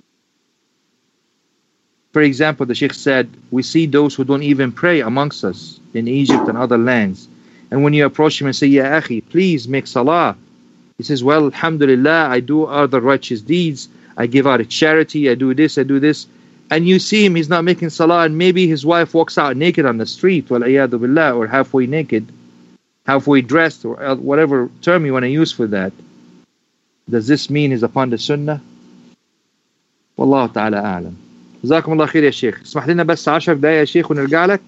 A: For example, the Sheikh said, we see those who don't even pray amongst us in Egypt and other lands, and when you approach him and say, Ya akhi, please make salah, he says, well, alhamdulillah, I do other righteous deeds, I give out a charity, I do this, and you see him, he's not making salah, and maybe his wife walks out naked on the street, wal-iyadu billah, or halfway naked, halfway dressed, or whatever term you want to use for that. Does this mean he's upon the sunnah? Wallahu ta'ala a'lam. جزاكم الله خير يا شيخ. اسمح لنا بس 10 دقايق يا شيخ ونرجع لك.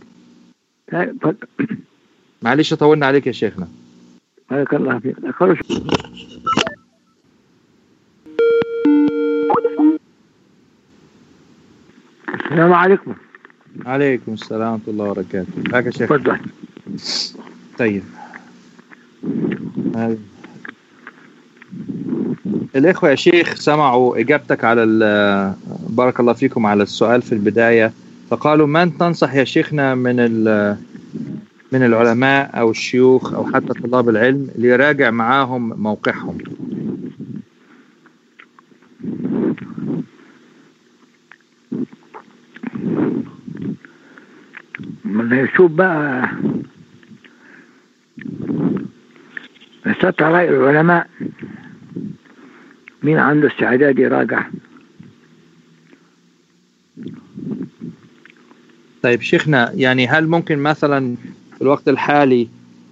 A: معلش طولنا عليك يا شيخنا.
B: بارك الله فيك. خلاص. السلام عليكم.
A: عليكم السلام ورحمة الله وبركاته. معك يا شيخ.
B: تفضل.
A: طيب. الإخوة يا شيخ سمعوا إجابتك على بارك الله فيكم على السؤال في البداية، فقالوا من تنصح يا شيخنا من العلماء أو الشيوخ أو حتى طلاب العلم اللي يراجع معاهم موقعهم؟
B: شوف بقى استطاع رأي العلماء، مين عنده استعداد يراجع؟
A: طيب شيخنا، يعني هل ممكن مثلا في الوقت الحالي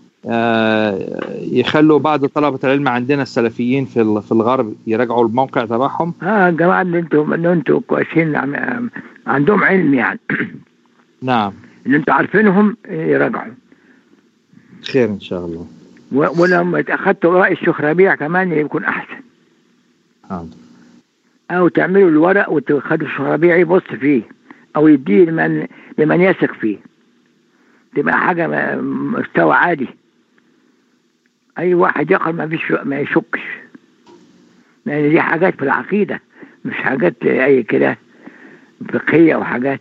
A: يخلوا بعض طلبة العلم عندنا السلفيين في الغرب يراجعوا الموقع تبعهم؟
B: الجماعة اللي انتوا كويسين عندهم علم يعني.
A: نعم.
B: اللي انتوا عارفينهم يراجعوا.
A: خير ان شاء الله.
B: ولما اخذتوا رأي الشيخ ربيع كمان يكون احسن.
A: حاضر.
B: او تعملوا الورق وتخلوا الشيخ ربيع يبص فيه او يديه لمن يثق فيه، تبقى حاجة مستوى عادي، اي واحد يقرأ ما يشكش، لان دي حاجات في العقيدة مش حاجات اي كده فقهية او حاجات.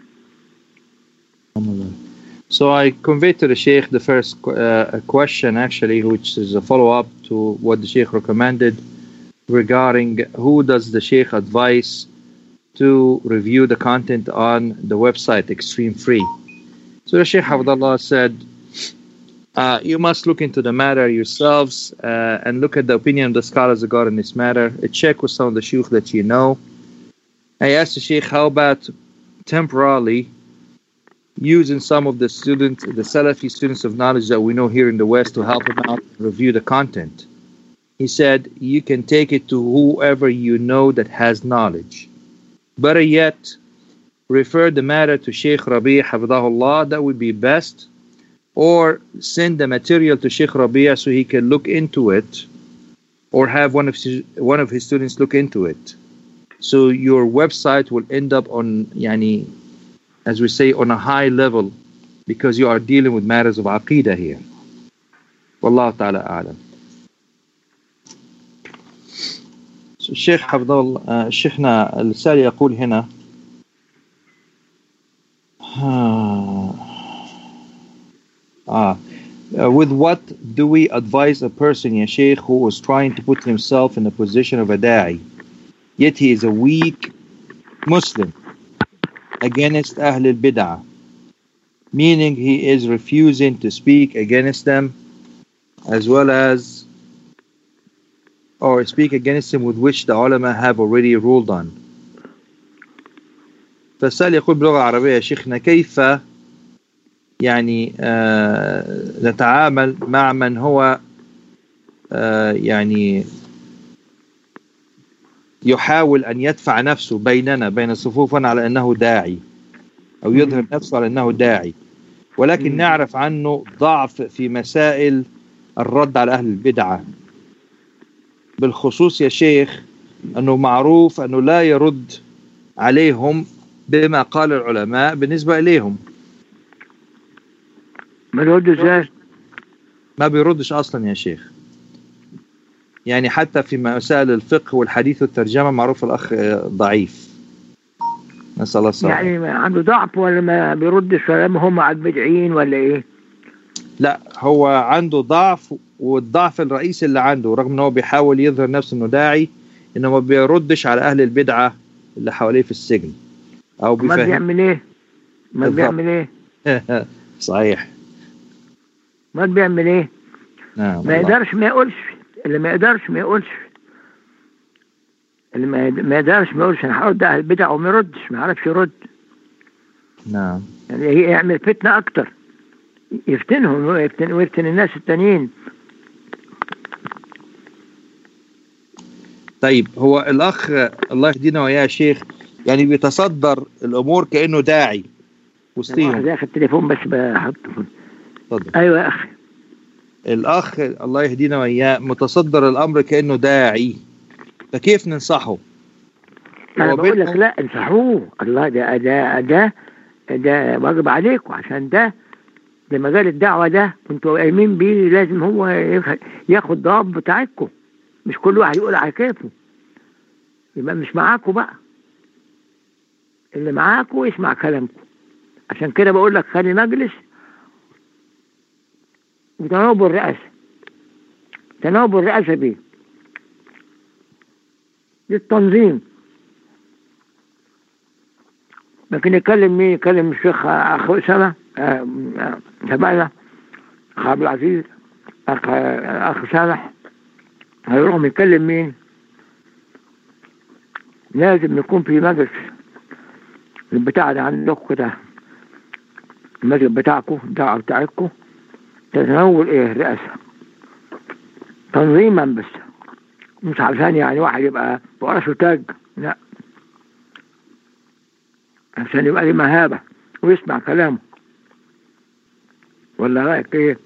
A: So I conveyed to the Sheikh the first question actually, which is a follow-up to what the Sheikh recommended regarding who does the Sheikh advise to review the content on the website Extreme Free. So the Sheikh Hafidullah said, you must look into the matter yourselves and look at the opinion of the scholars regarding this matter. Check with some of the Sheikh that you know. I asked the Sheikh, how about temporarily using some of the students, the Salafi students of knowledge that we know here in the West, to help them out and review the content? He said, you can take it to whoever you know that has knowledge. Better yet, refer the matter to Sheikh Rabi' Hafidahullah, that would be best, or send the material to Sheikh Rabi' so he can look into it, or have one of his students look into it. So your website will end up on, yani, as we say, on a high level, because you are dealing with matters of Aqidah here. Wallahu ta'ala a'lam. So Sheikh Hafidullah, Sheikhna al-Sali يقول هنا with what do we advise a person, ya Sheikh, who is trying to put himself in the position of a da'i, yet he is a weak Muslim against Ahl al-Bid'ah, meaning he is refusing to speak against them, as well as or speak against him with which the ulama have already ruled on. فالسائل يقول بلغة عربية يا شيخنا كيف يعني نتعامل مع من هو يعني يحاول أن يدفع نفسه بيننا بين صفوفنا على أنه داعي أو يظهر نفسه على أنه داعي، ولكن نعرف عنه ضعف في مسائل الرد على أهل البدعة، بالخصوص يا شيخ أنه معروف أنه لا يرد عليهم بما قال العلماء بالنسبة إليهم.
B: ما يرد ازاي؟
A: ما بيردش أصلا يا شيخ، يعني حتى في مسائل الفقه والحديث والترجمة معروف الأخ ضعيف، نسأل الله السلامة.
B: يعني عنده ضعف ولا ما بيردش ولا هم على البدعين ولا ايه؟
A: لا هو عنده ضعف، والضعف الرئيسي اللي عنده رغم انه بيحاول يظهر نفسه انه داعي انه ما بيردش على اهل البدعة اللي حواليه في السجن او
B: ما بيعمل ايه؟ ما بيعمل ايه؟
A: صحيح.
B: ما بيعمل ايه؟
A: نعم.
B: ما يقدرش ما يقولش، اللي ما يقدرش ما يقولش، اللي ما يقدرش ما يقولش انا هرد اهل البدع وما يردش، ما يعرفش يرد.
A: نعم.
B: يعني هي يعمل فتنة اكتر، يفتنهم ويفتن الناس التانيين.
A: طيب هو الأخ الله يهدينا وياه يا شيخ يعني بيتصدر الأمور كأنه داعي وسطيهم.
B: يا أخي التليفون بس بحطه.
A: تفضل.
B: أيوة يا أخي.
A: الأخ الله يهدينا وياه متصدر الأمر كأنه داعي، فكيف ننصحه؟
B: أنا بقول لك لا انصحوه، الله ده واجب عليكم، عشان ده مجال الدعوة ده انتوا قايمين بيه، لازم هو ياخد ضوابط بتاعتكم، مش كل واحد يقول على كيفه، يبقى مش معاكم بقى، اللي معاكم يسمع كلامكم. عشان كده بقول لك خلي مجلس وتناوب الرئاسة، تناوب الرئاسة دي للتنظيم. لكن يكلم مين؟ يكلم الشيخ أخ أسامة شبالة، أخ عبد العزيز، أخ سامح، هيروحوا يكلم مين؟ لازم يكون في مجلس البتاع ده عندكم كده، المجلس بتاعكم الدعوة بتاعتكم تتناول ايه الرئاسة تنظيما، بس مش عشان يعني واحد يبقى ورثه تاج، لا، عشان يبقى ليه مهابة ويسمع كلامه. ولا رأيك ايه؟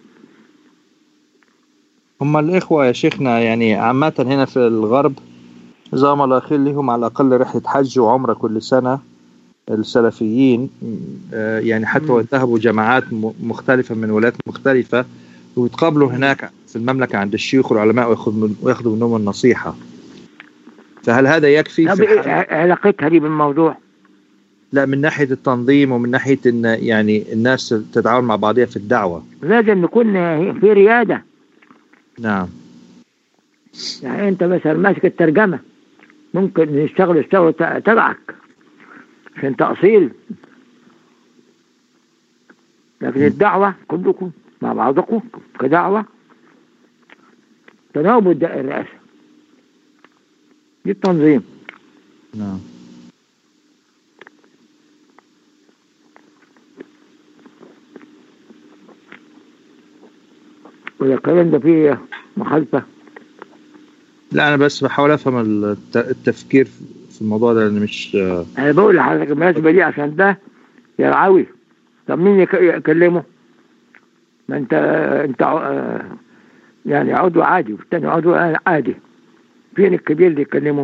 A: هم الإخوة يا شيخنا يعني عامة هنا في الغرب زعم الله خير لهم على الأقل رحلة حج وعمرة كل سنة، السلفيين يعني حتى وانتهبوا جماعات مختلفة من ولايات مختلفة ويتقابلوا هناك في المملكة عند الشيوخ والعلماء وياخذوا منهم النصيحة. فهل هذا يكفي؟
B: طب ايه علاقتها دي بالموضوع؟
A: لا من ناحية التنظيم ومن ناحية ان يعني الناس تتعاون مع بعضها في الدعوة.
B: لازم نكون في ريادة.
A: نعم.
B: يعني انت مثلا ماسك الترجمة، ممكن يشتغلوا تبعك عشان تأصيل، لكن الدعوة كلكم مع بعضكم كدعوة تناوبوا الرئاسة دي التنظيم.
A: نعم.
B: ولا الكلام ده فيه مخالفة؟
A: لا أنا بس بحاول أفهم التفكير في الموضوع ده، لأن مش
B: أنا بقول لحضرتك المناسبة دي عشان ده يرعوي. طب مين يكلمه؟ ما أنت يعني عضو عادي والتاني عضو عادي، فين الكبير اللي يكلمه؟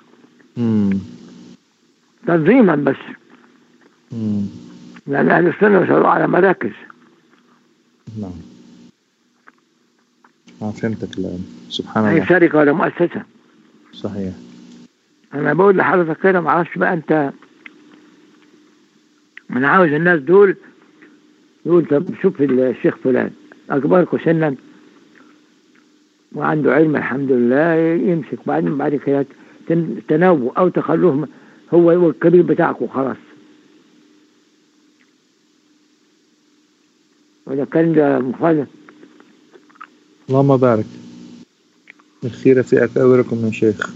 B: تنظيما بس. لأن أهل السنة وصلوا على مراكز.
A: نعم. فهمتك الآن. سبحان الله.
B: هي شركة ولا مؤسسة.
A: صحيح.
B: أنا بقول لحضرتك كده، معرفش بقى أنت، أنا عاوز الناس دول يقول طب شوف الشيخ فلان أكبركم سنا وعنده علم الحمد لله، يمسك بعد كده تناوبوا أو تخلوه هو الكبير بتاعكم خلاص. ولا كان ده مخالف؟
A: اللهم بارك. الخير في أكابركم يا شيخ.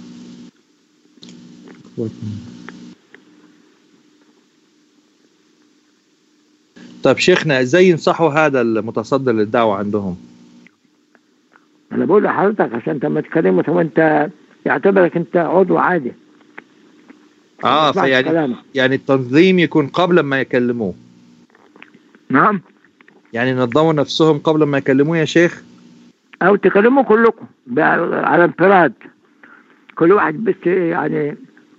A: طيب شيخنا، ازاي ينصحوا هذا المتصدر للدعوة عندهم؟
B: انا بقول لحضرتك عشان انت لما تكلمه طب انت يعتبرك انت عضو عادي.
A: يعني التنظيم يكون قبل ما يكلموه.
B: نعم.
A: يعني ينظموا نفسهم قبل ما يكلموه يا شيخ،
B: او تكلموا كلكم على انفراد، كل واحد بس يعني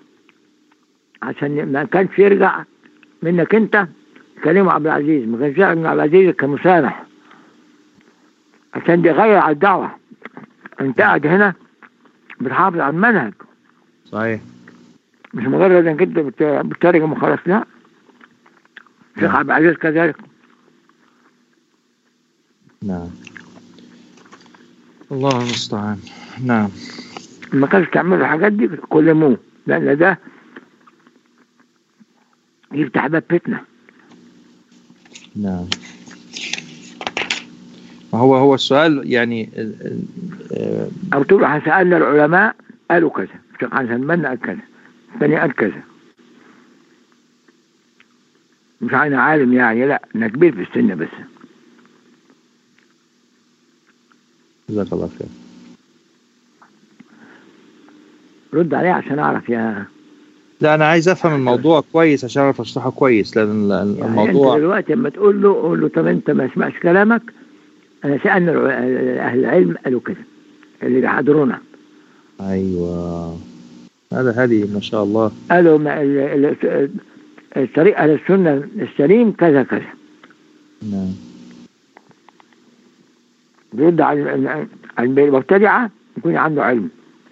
B: عشان ما كانش يرجع منك انت تكلمه عبد العزيز، ما كانش يرجع من عبد العزيز كمسامح عشان يغير على الدعوة. انت قاعد هنا بتحافظ على المنهج.
A: صحيح.
B: مش مجرد انك انت بتترجم وخلاص، لا. شيخ عبد العزيز كذلك.
A: نعم. الله المستعان. نعم.
B: ما كانش تعملوا الحاجات دي كلموه، لان ده يفتح باب فتنة.
A: نعم. هو السؤال يعني
B: او تقول سألنا العلماء قالوا كذا، الشيخ عن سلمان قال كذا، الثاني قال كذا. مش انا عالم يعني، لا، انا كبير في السن بس.
A: جزاك الله خير.
B: رد عليه عشان اعرف يا.
A: لا انا عايز افهم الموضوع كويس عشان اعرف اشرحه كويس، لان
B: يعني
A: الموضوع
B: انت دلوقتي لما تقول له قول له طب انت ما اسمعش كلامك، انا سألنا اهل العلم قالوا كده اللي بيحضرونا.
A: ايوه هذه ما شاء الله.
B: قالوا الطريق اهل السنه السليم كذا كذا.
A: نعم.
B: بيرد على المبتدعه يكون عنده علم،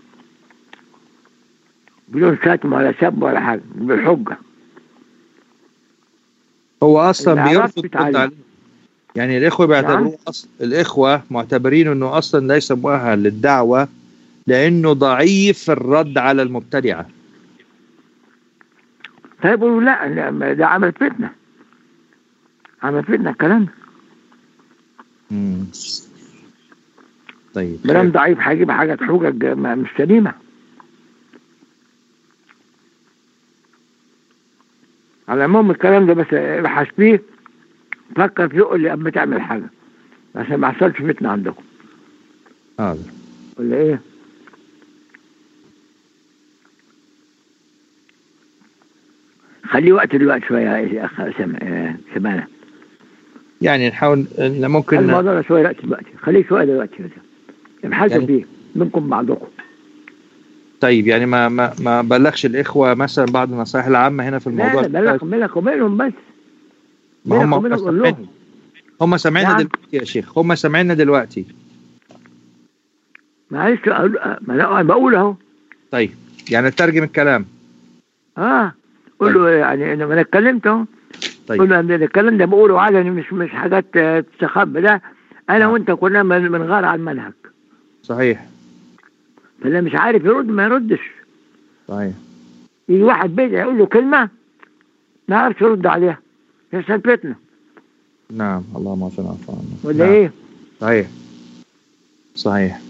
B: بدون شتم ولا سب ولا حاجه، بالحجه.
A: هو اصلا بيرفض يعني الاخوه بيعتبروه الاخوه معتبرين انه اصلا ليس مؤهل للدعوه لانه ضعيف في الرد على المبتدعه.
B: طيب يقولوا لا ده عمل فتنه، عمل فتنه الكلام ده.
A: طيب
B: مدام ضعيف هيجيب حاجه حجج مش سليمه. على العموم الكلام ده بس ابحث فيه، فكر فيه، قول لي قبل ما تعمل حاجه عشان ما يحصلش فتنه عندكم.
A: حاضر.
B: ولا ايه؟ خليه وقت دلوقتي شويه يا اخ سمانه.
A: يعني نحاول ممكن
B: الموضوع ده شويه دلوقتي، خليه شويه دلوقتي ابحثوا يعني فيه منكم بعضكم.
A: طيب يعني ما بلغش الاخوه مثلا بعض النصائح العامه هنا في الموضوع؟
B: لا بلغ وبينهم بس.
A: هم سامعيننا دلوقتي يا شيخ، هم سامعيننا دلوقتي.
B: معلش ما انا بقول اهو.
A: طيب يعني ترجم الكلام.
B: قول له يعني انا اتكلمت اهو.
A: طيب
B: قول له الكلام ده بقوله علني، مش حاجات تستخبى. ده انا وانت كنا بنغار على المنهج.
A: صحيح.
B: فاللي مش عارف يرد ما يردش.
A: صحيح.
B: يجي واحد بيدعي يقول له كلمه ما يعرفش يرد عليها، يحصل فتنه.
A: نعم. اللهم صل على محمد.
B: ولا نعم. ايه؟
A: صحيح صحيح.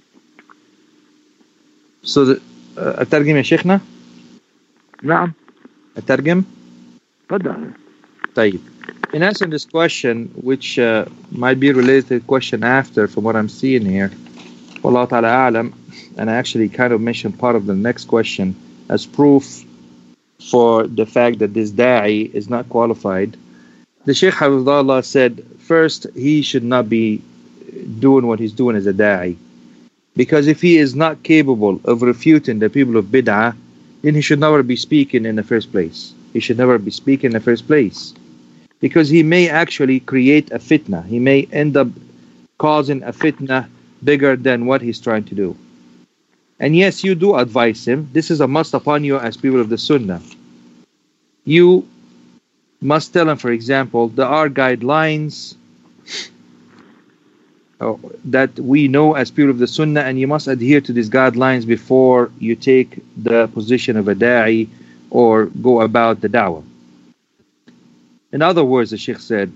A: أترجم يا شيخنا؟
B: نعم.
A: أترجم؟
B: تفضل.
A: طيب. In answering this question, which might be related to the question after from what I'm seeing here, Wallahu ta'ala a'lam, and I actually kind of mentioned part of the next question as proof for the fact that this da'i is not qualified. The Shaykh Hafidhullah said, first, he should not be doing what he's doing as a da'i. Because if he is not capable of refuting the people of bid'ah, then he should never be speaking in the first place. He should never be speaking in the first place. Because he may actually create a fitna. He may end up causing a fitna bigger than what he's trying to do. And yes, you do advise him. This is a must upon you as people of the Sunnah. You must tell him, for example, there are guidelines that we know as people of the Sunnah, and you must adhere to these guidelines before you take the position of a da'i or go about the da'wah. In other words, the Sheikh said,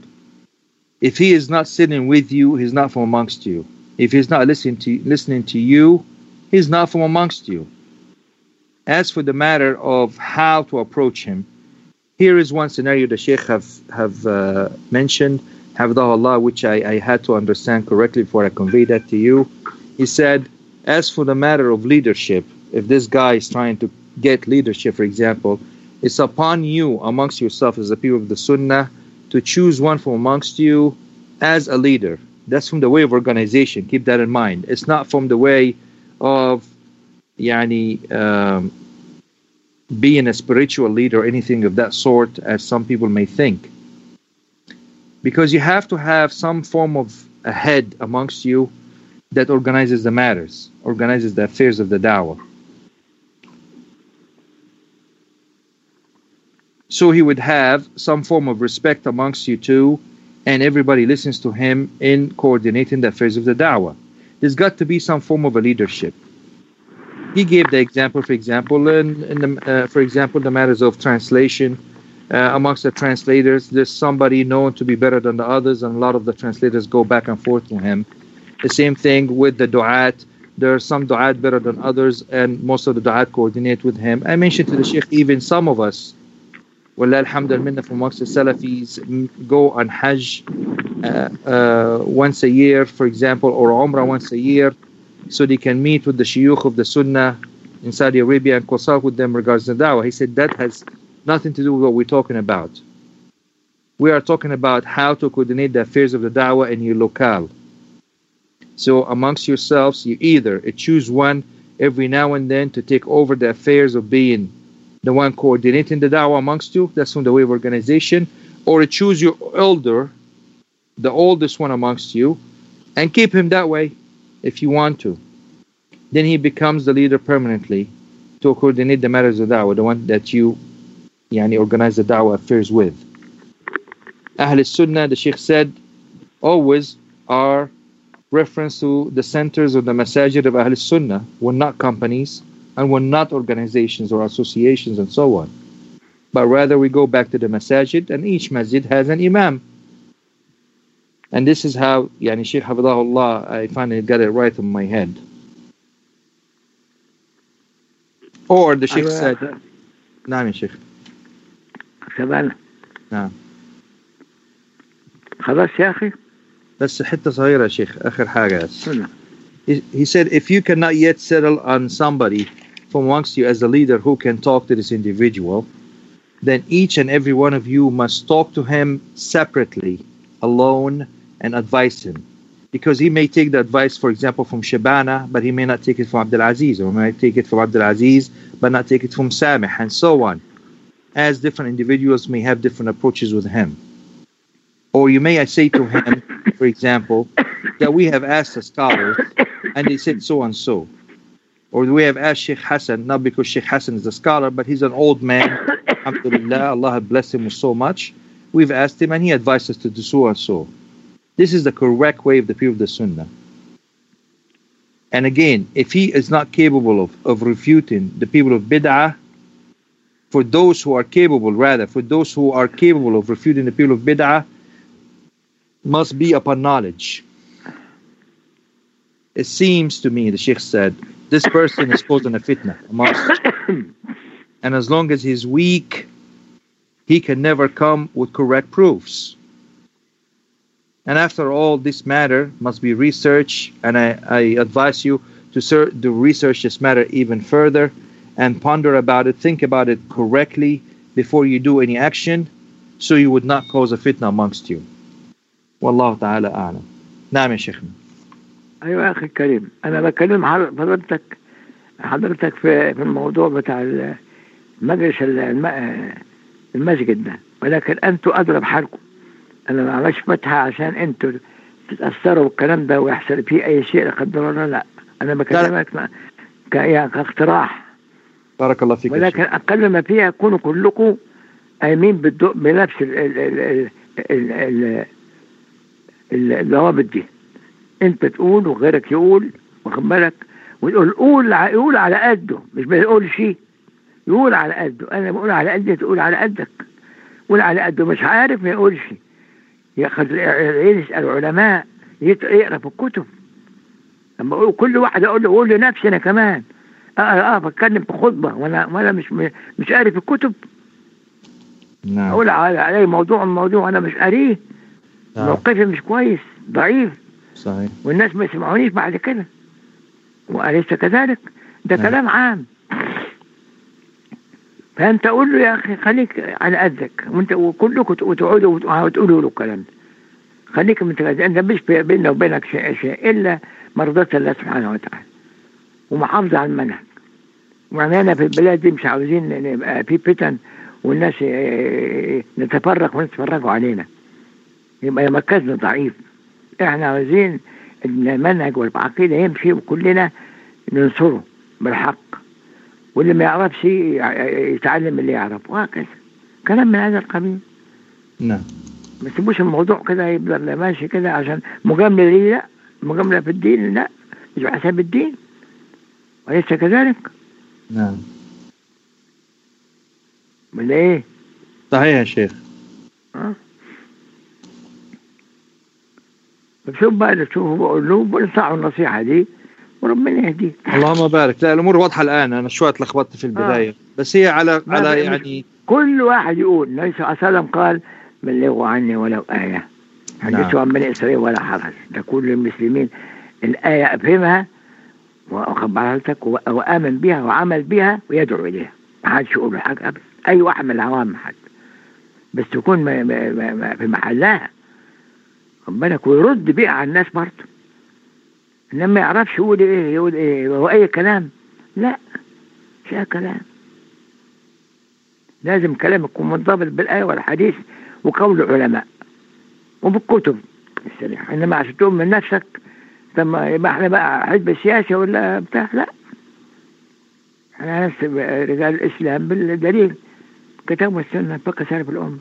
A: if he is not sitting with you, he's not from amongst you. If he's not listening to you, he's not from amongst you. As for the matter of how to approach him, here is one scenario the Sheikh have mentioned, Hafidahullah, which I had to understand correctly before I convey that to you. He said, as for the matter of leadership, if this guy is trying to get leadership, for example, it's upon you amongst yourself as the people of the Sunnah to choose one from amongst you as a leader. That's from the way of organization. Keep that in mind. It's not from the way of being a spiritual leader or anything of that sort, as some people may think. Because you have to have some form of a head amongst you that organizes the matters, organizes the affairs of the da'wah. So he would have some form of respect amongst you too, and everybody listens to him in coordinating the affairs of the da'wah. There's got to be some form of a leadership. He gave the example, for example, the matters of translation. Amongst the translators, there's somebody known to be better than the others, and a lot of the translators go back and forth to him. The same thing with the du'at. There are some du'at better than others, and most of the du'at coordinate with him. I mentioned to the Sheikh, even some of us, wallah alhamdulillah, from amongst the Salafis, go on Hajj once a year, for example, or Umrah once a year, so they can meet with the shuyukh of the Sunnah in Saudi Arabia and consult with them regards the da'wah. He said that has nothing to do with what we're talking about. We are talking about how to coordinate the affairs of the da'wah in your locale. So amongst yourselves, you either choose one every now and then to take over the affairs of being the one coordinating the da'wah amongst you. That's from the way of organization. Or choose your elder, the oldest one amongst you, and keep him that way if you want to. Then he becomes the leader permanently to coordinate the matters of da'wah, the one that you organize the da'wah affairs with. Ahl Sunnah, the Sheikh said, always are reference to the centers of the masajid of Ahl Sunnah, were not companies and were not organizations or associations and so on. But rather we go back to the masajid, and each masjid has an imam. And this is how Sheikh Hafidahullah, I finally got it right in my head. Or the Sheikh said, نعم يا شيخ.
B: سبحان.
A: نعم.
B: خلاص يا أخي.
A: بس حتة صغيرة يا شيخ, آخر حاجة. He said, if you cannot yet settle on somebody from amongst you as a leader who can talk to this individual, then each and every one of you must talk to him separately, alone, and advise him. Because he may take the advice, for example, from Shabana, but he may not take it from Abdul Aziz, or may take it from Abdul Aziz, but not take it from Samih, and so on. As different individuals may have different approaches with him. Or you may say to him, for example, that we have asked the scholars, and they said so and so. Or we have asked Sheikh Hassan, not because Sheikh Hassan is a scholar, but he's an old man. Alhamdulillah, Allah has blessed him with so much. We've asked him, and he advised us to do so and so. This is the correct way of the people of the Sunnah. And again, if he is not capable of refuting the people of Bid'ah, for those who are capable of refuting the people of Bid'ah, must be upon knowledge. It seems to me, the Sheikh said, this person is causing a fitna amongst you. And as long as he's weak, he can never come with correct proofs. And after all, this matter must be researched, and I advise you to research this matter even further and ponder about it, think about it correctly before you do any action, so you would not cause a fitna amongst you. Wallahu ta'ala a'lam. نعم يا شيخنا.
B: أيوة أخي الكريم، أنا بكلم حضرتك في الموضوع بتاع مجلس المسجد ده، ولكن أنتوا أدرى بحالكم. أنا ما عملش فتحة عشان أنتوا تتأثروا بالكلام ده ويحصل فيه أي شيء لا قدر الله. لا، أنا بكلمك كاقتراح.
A: بارك الله فيك.
B: ولكن أقل ما فيها كونوا كلكم قايمين بنفس الضوابط دي. أنت تقول وغيرك يقول، واخد بالك، ويقول على قده، مش بيقول شيء، يقول على قده. أنا بقول على قدي، تقول على قدك. قول على قده، مش عارف ما يقولش. يسأل العلماء، يقرأ في الكتب. أما أقول كل واحد أقول لنفسي أنا كمان بتكلم في خطبة وأنا مش قاري في الكتب.
A: نعم.
B: أقول علي موضوع وأنا مش قاريه. موقفي مش كويس، ضعيف.
A: صحيح.
B: والناس ما يسمعونيش بعد كده، وأليس كذلك؟ ده كلام عام. فأنت قول له يا أخي خليك على قدك، وكلكم تقعدوا وتقولوا له الكلام ده. خليك أنت مش بيننا وبينك شيء إلا مرضاة الله سبحانه وتعالى ومحافظة على المنهج. وعمانا في البلاد دي مش عاوزين نبقى في فتن والناس نتفرق ونتفرجوا علينا، يبقى مركزنا ضعيف. احنا عاوزين المنهج والعقيدة يمشي وكلنا ننصره بالحق، واللي ما يعرفش يتعلم اللي يعرف، وهكذا كلام من هذا القبيل.
A: نعم.
B: ما تسيبوش الموضوع كده يفضل ماشي كده عشان مجاملة ليه. لا، مجاملة في الدين لا، مش بحساب الدين، وليس كذلك.
A: نعم.
B: ولا ايه؟
A: صحيح يا شيخ.
B: شوف بقى اللي تشوفه بقول له بنصحوا النصيحة دي وربنا يهديه.
A: اللهم بارك. لا الأمور واضحة الآن، أنا شوية اتلخبطت في البداية بس هي على يعني
B: كل واحد يقول النبي صلى الله عليه وسلم قال بلغوا عني ولو آية، حدثوا عن بني إسرائيل ولا حرج. ده كل المسلمين الآية أفهمها وأخبرتك وآمن بها وعمل بها ويدعو إليها، ما حدش يقول حاجة أبدا، أي واحد من العوام حد، بس تكون في محلها خد بالك، ويرد بيها على الناس برضه. إنما ما يعرفش يقول إيه هو أي كلام، لا مش أي كلام. لازم كلام يكون منضبط بالآية والحديث وقول العلماء وبالكتب السريعة. إنما عشان تقوم من نفسك ثم يبقى احنا بقى حزب سياسي ولا بتاع، لا، احنا ناس رجال الإسلام بالدليل كتاب والسنة فقه سلف الأمة.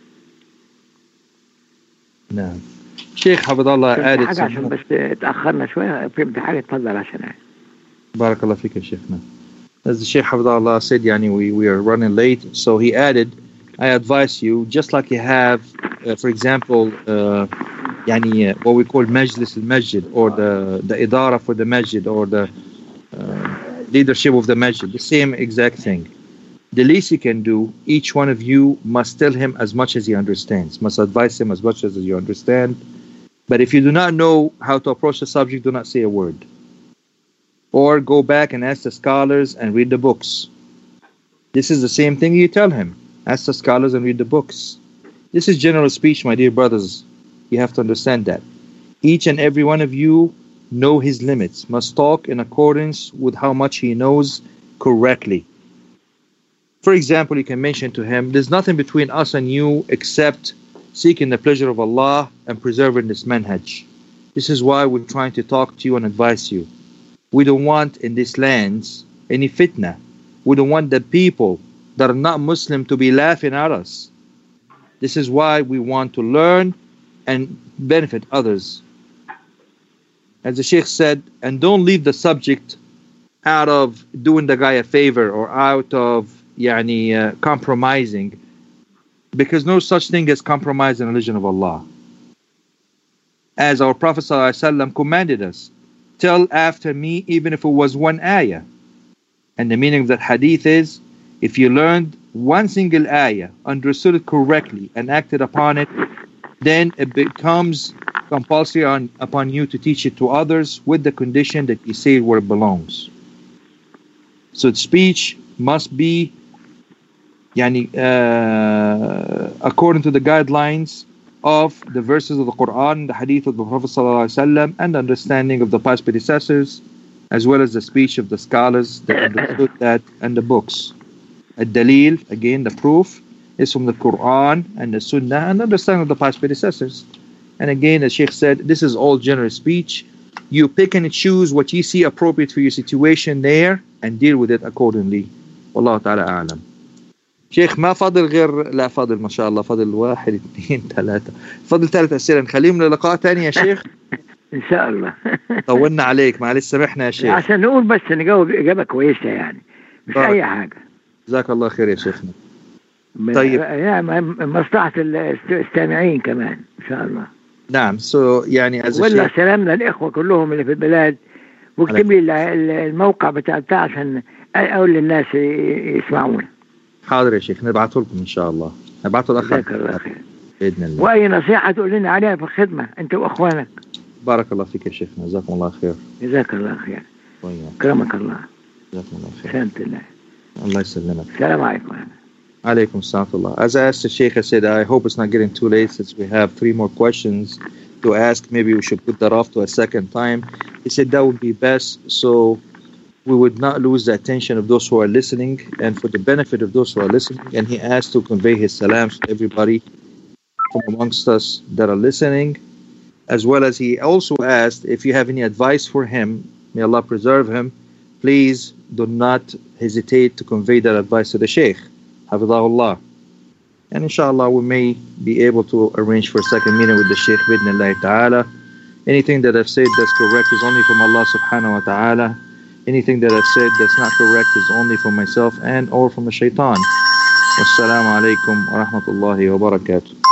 A: نعم. شيخ حفظ الله
B: قال حاجة عشان بس تأخرنا شوية فهمت حاجة، اتفضل عشان
A: بارك الله فيك يا شيخنا. As the Sheikh Hafidahullah said, we are running late, so he added, I advise you, just like you have, for example, what we call Majlis al-Masjid, or the Idara for the Masjid, or the leadership of the Masjid, the same exact thing. The least you can do, each one of you must tell him as much as he understands, must advise him as much as you understand. But if you do not know how to approach the subject, do not say a word. Or go back and ask the scholars and read the books. This is the same thing you tell him. Ask the scholars and read the books. This is general speech, my dear brothers. You have to understand that. Each and every one of you know his limits, must talk in accordance with how much he knows correctly. For example, you can mention to him, there's nothing between us and you except seeking the pleasure of Allah and preserving this manhaj. This is why we're trying to talk to you and advise you. We don't want in these lands any fitna. We don't want the people that are not Muslim to be laughing at us. This is why we want to learn and benefit others. As the Sheikh said, and don't leave the subject out of doing the guy a favor or out of compromising, because no such thing as compromise in the religion of Allah. As our Prophet ﷺ commanded us, tell after me even if it was one ayah. And the meaning of that hadith is, if you learned one single ayah, understood it correctly and acted upon it, then it becomes compulsory upon you to teach it to others with the condition that you say it where it belongs. So speech must be according to the guidelines of the verses of the Quran, the hadith of the Prophet ﷺ, and the understanding of the past predecessors, as well as the speech of the scholars that understood that, and the books. Ad-Dalil, again the proof, is from the Quran and the Sunnah and understanding of the past predecessors. And again, the Sheikh said, this is all general speech. You pick and choose what you see appropriate for your situation there and deal with it accordingly. Wallahu ta'ala a'lam. شيخ ما فاضل غير لا فاضل ما شاء الله فاضل 1 2 3 فاضل 3 أسئلة نخليهم للقاء تاني يا شيخ
B: إن شاء الله.
A: طولنا عليك معلش سامحنا يا شيخ
B: عشان نقول بس نجاوب إجابة كويسة مش أي حاجة.
A: جزاك الله خير يا شيخنا. طيب
B: مصلحة السامعين كمان إن شاء الله.
A: نعم. ولا
B: سلامنا الإخوة كلهم اللي في البلاد واكتب لي الموقع بتاعتها عشان أقول للناس يسمعونا.
A: حاضر يا شيخ، نبعته لكم إن شاء الله، نبعته الأخ
B: جزاك الله خير
A: بإذن الله.
B: وأي نصيحة تقول لنا عليها في الخدمة أنت وأخوانك.
A: بارك الله فيك يا شيخنا، جزاكم الله خير.
B: جزاك الله خير.
A: وياك.
B: كرمك الله.
A: جزاكم الله خير.
B: سلامة الله.
A: الله يسلمك.
B: السلام عليكم.
A: Alaikum salam. As I asked the Sheikh, I said, I hope it's not getting too late since we have 3 more questions to ask. Maybe we should put that off to a second time. He said that would be best, so we would not lose the attention of those who are listening and for the benefit of those who are listening. And he asked to convey his salams to everybody from amongst us that are listening, as well as he also asked if you have any advice for him, may Allah preserve him, please do not hesitate to convey that advice to the Sheikh. Hafidahullah. And inshallah we may be able to arrange for a second meeting with the Sheikh bidnillahi ta'ala. Anything that I've said that's correct is only from Allah subhanahu wa ta'ala. Anything that I've said that's not correct is only from myself and or from the shaitan. Wassalamu alaikum wa rahmatullahi wa barakatuh.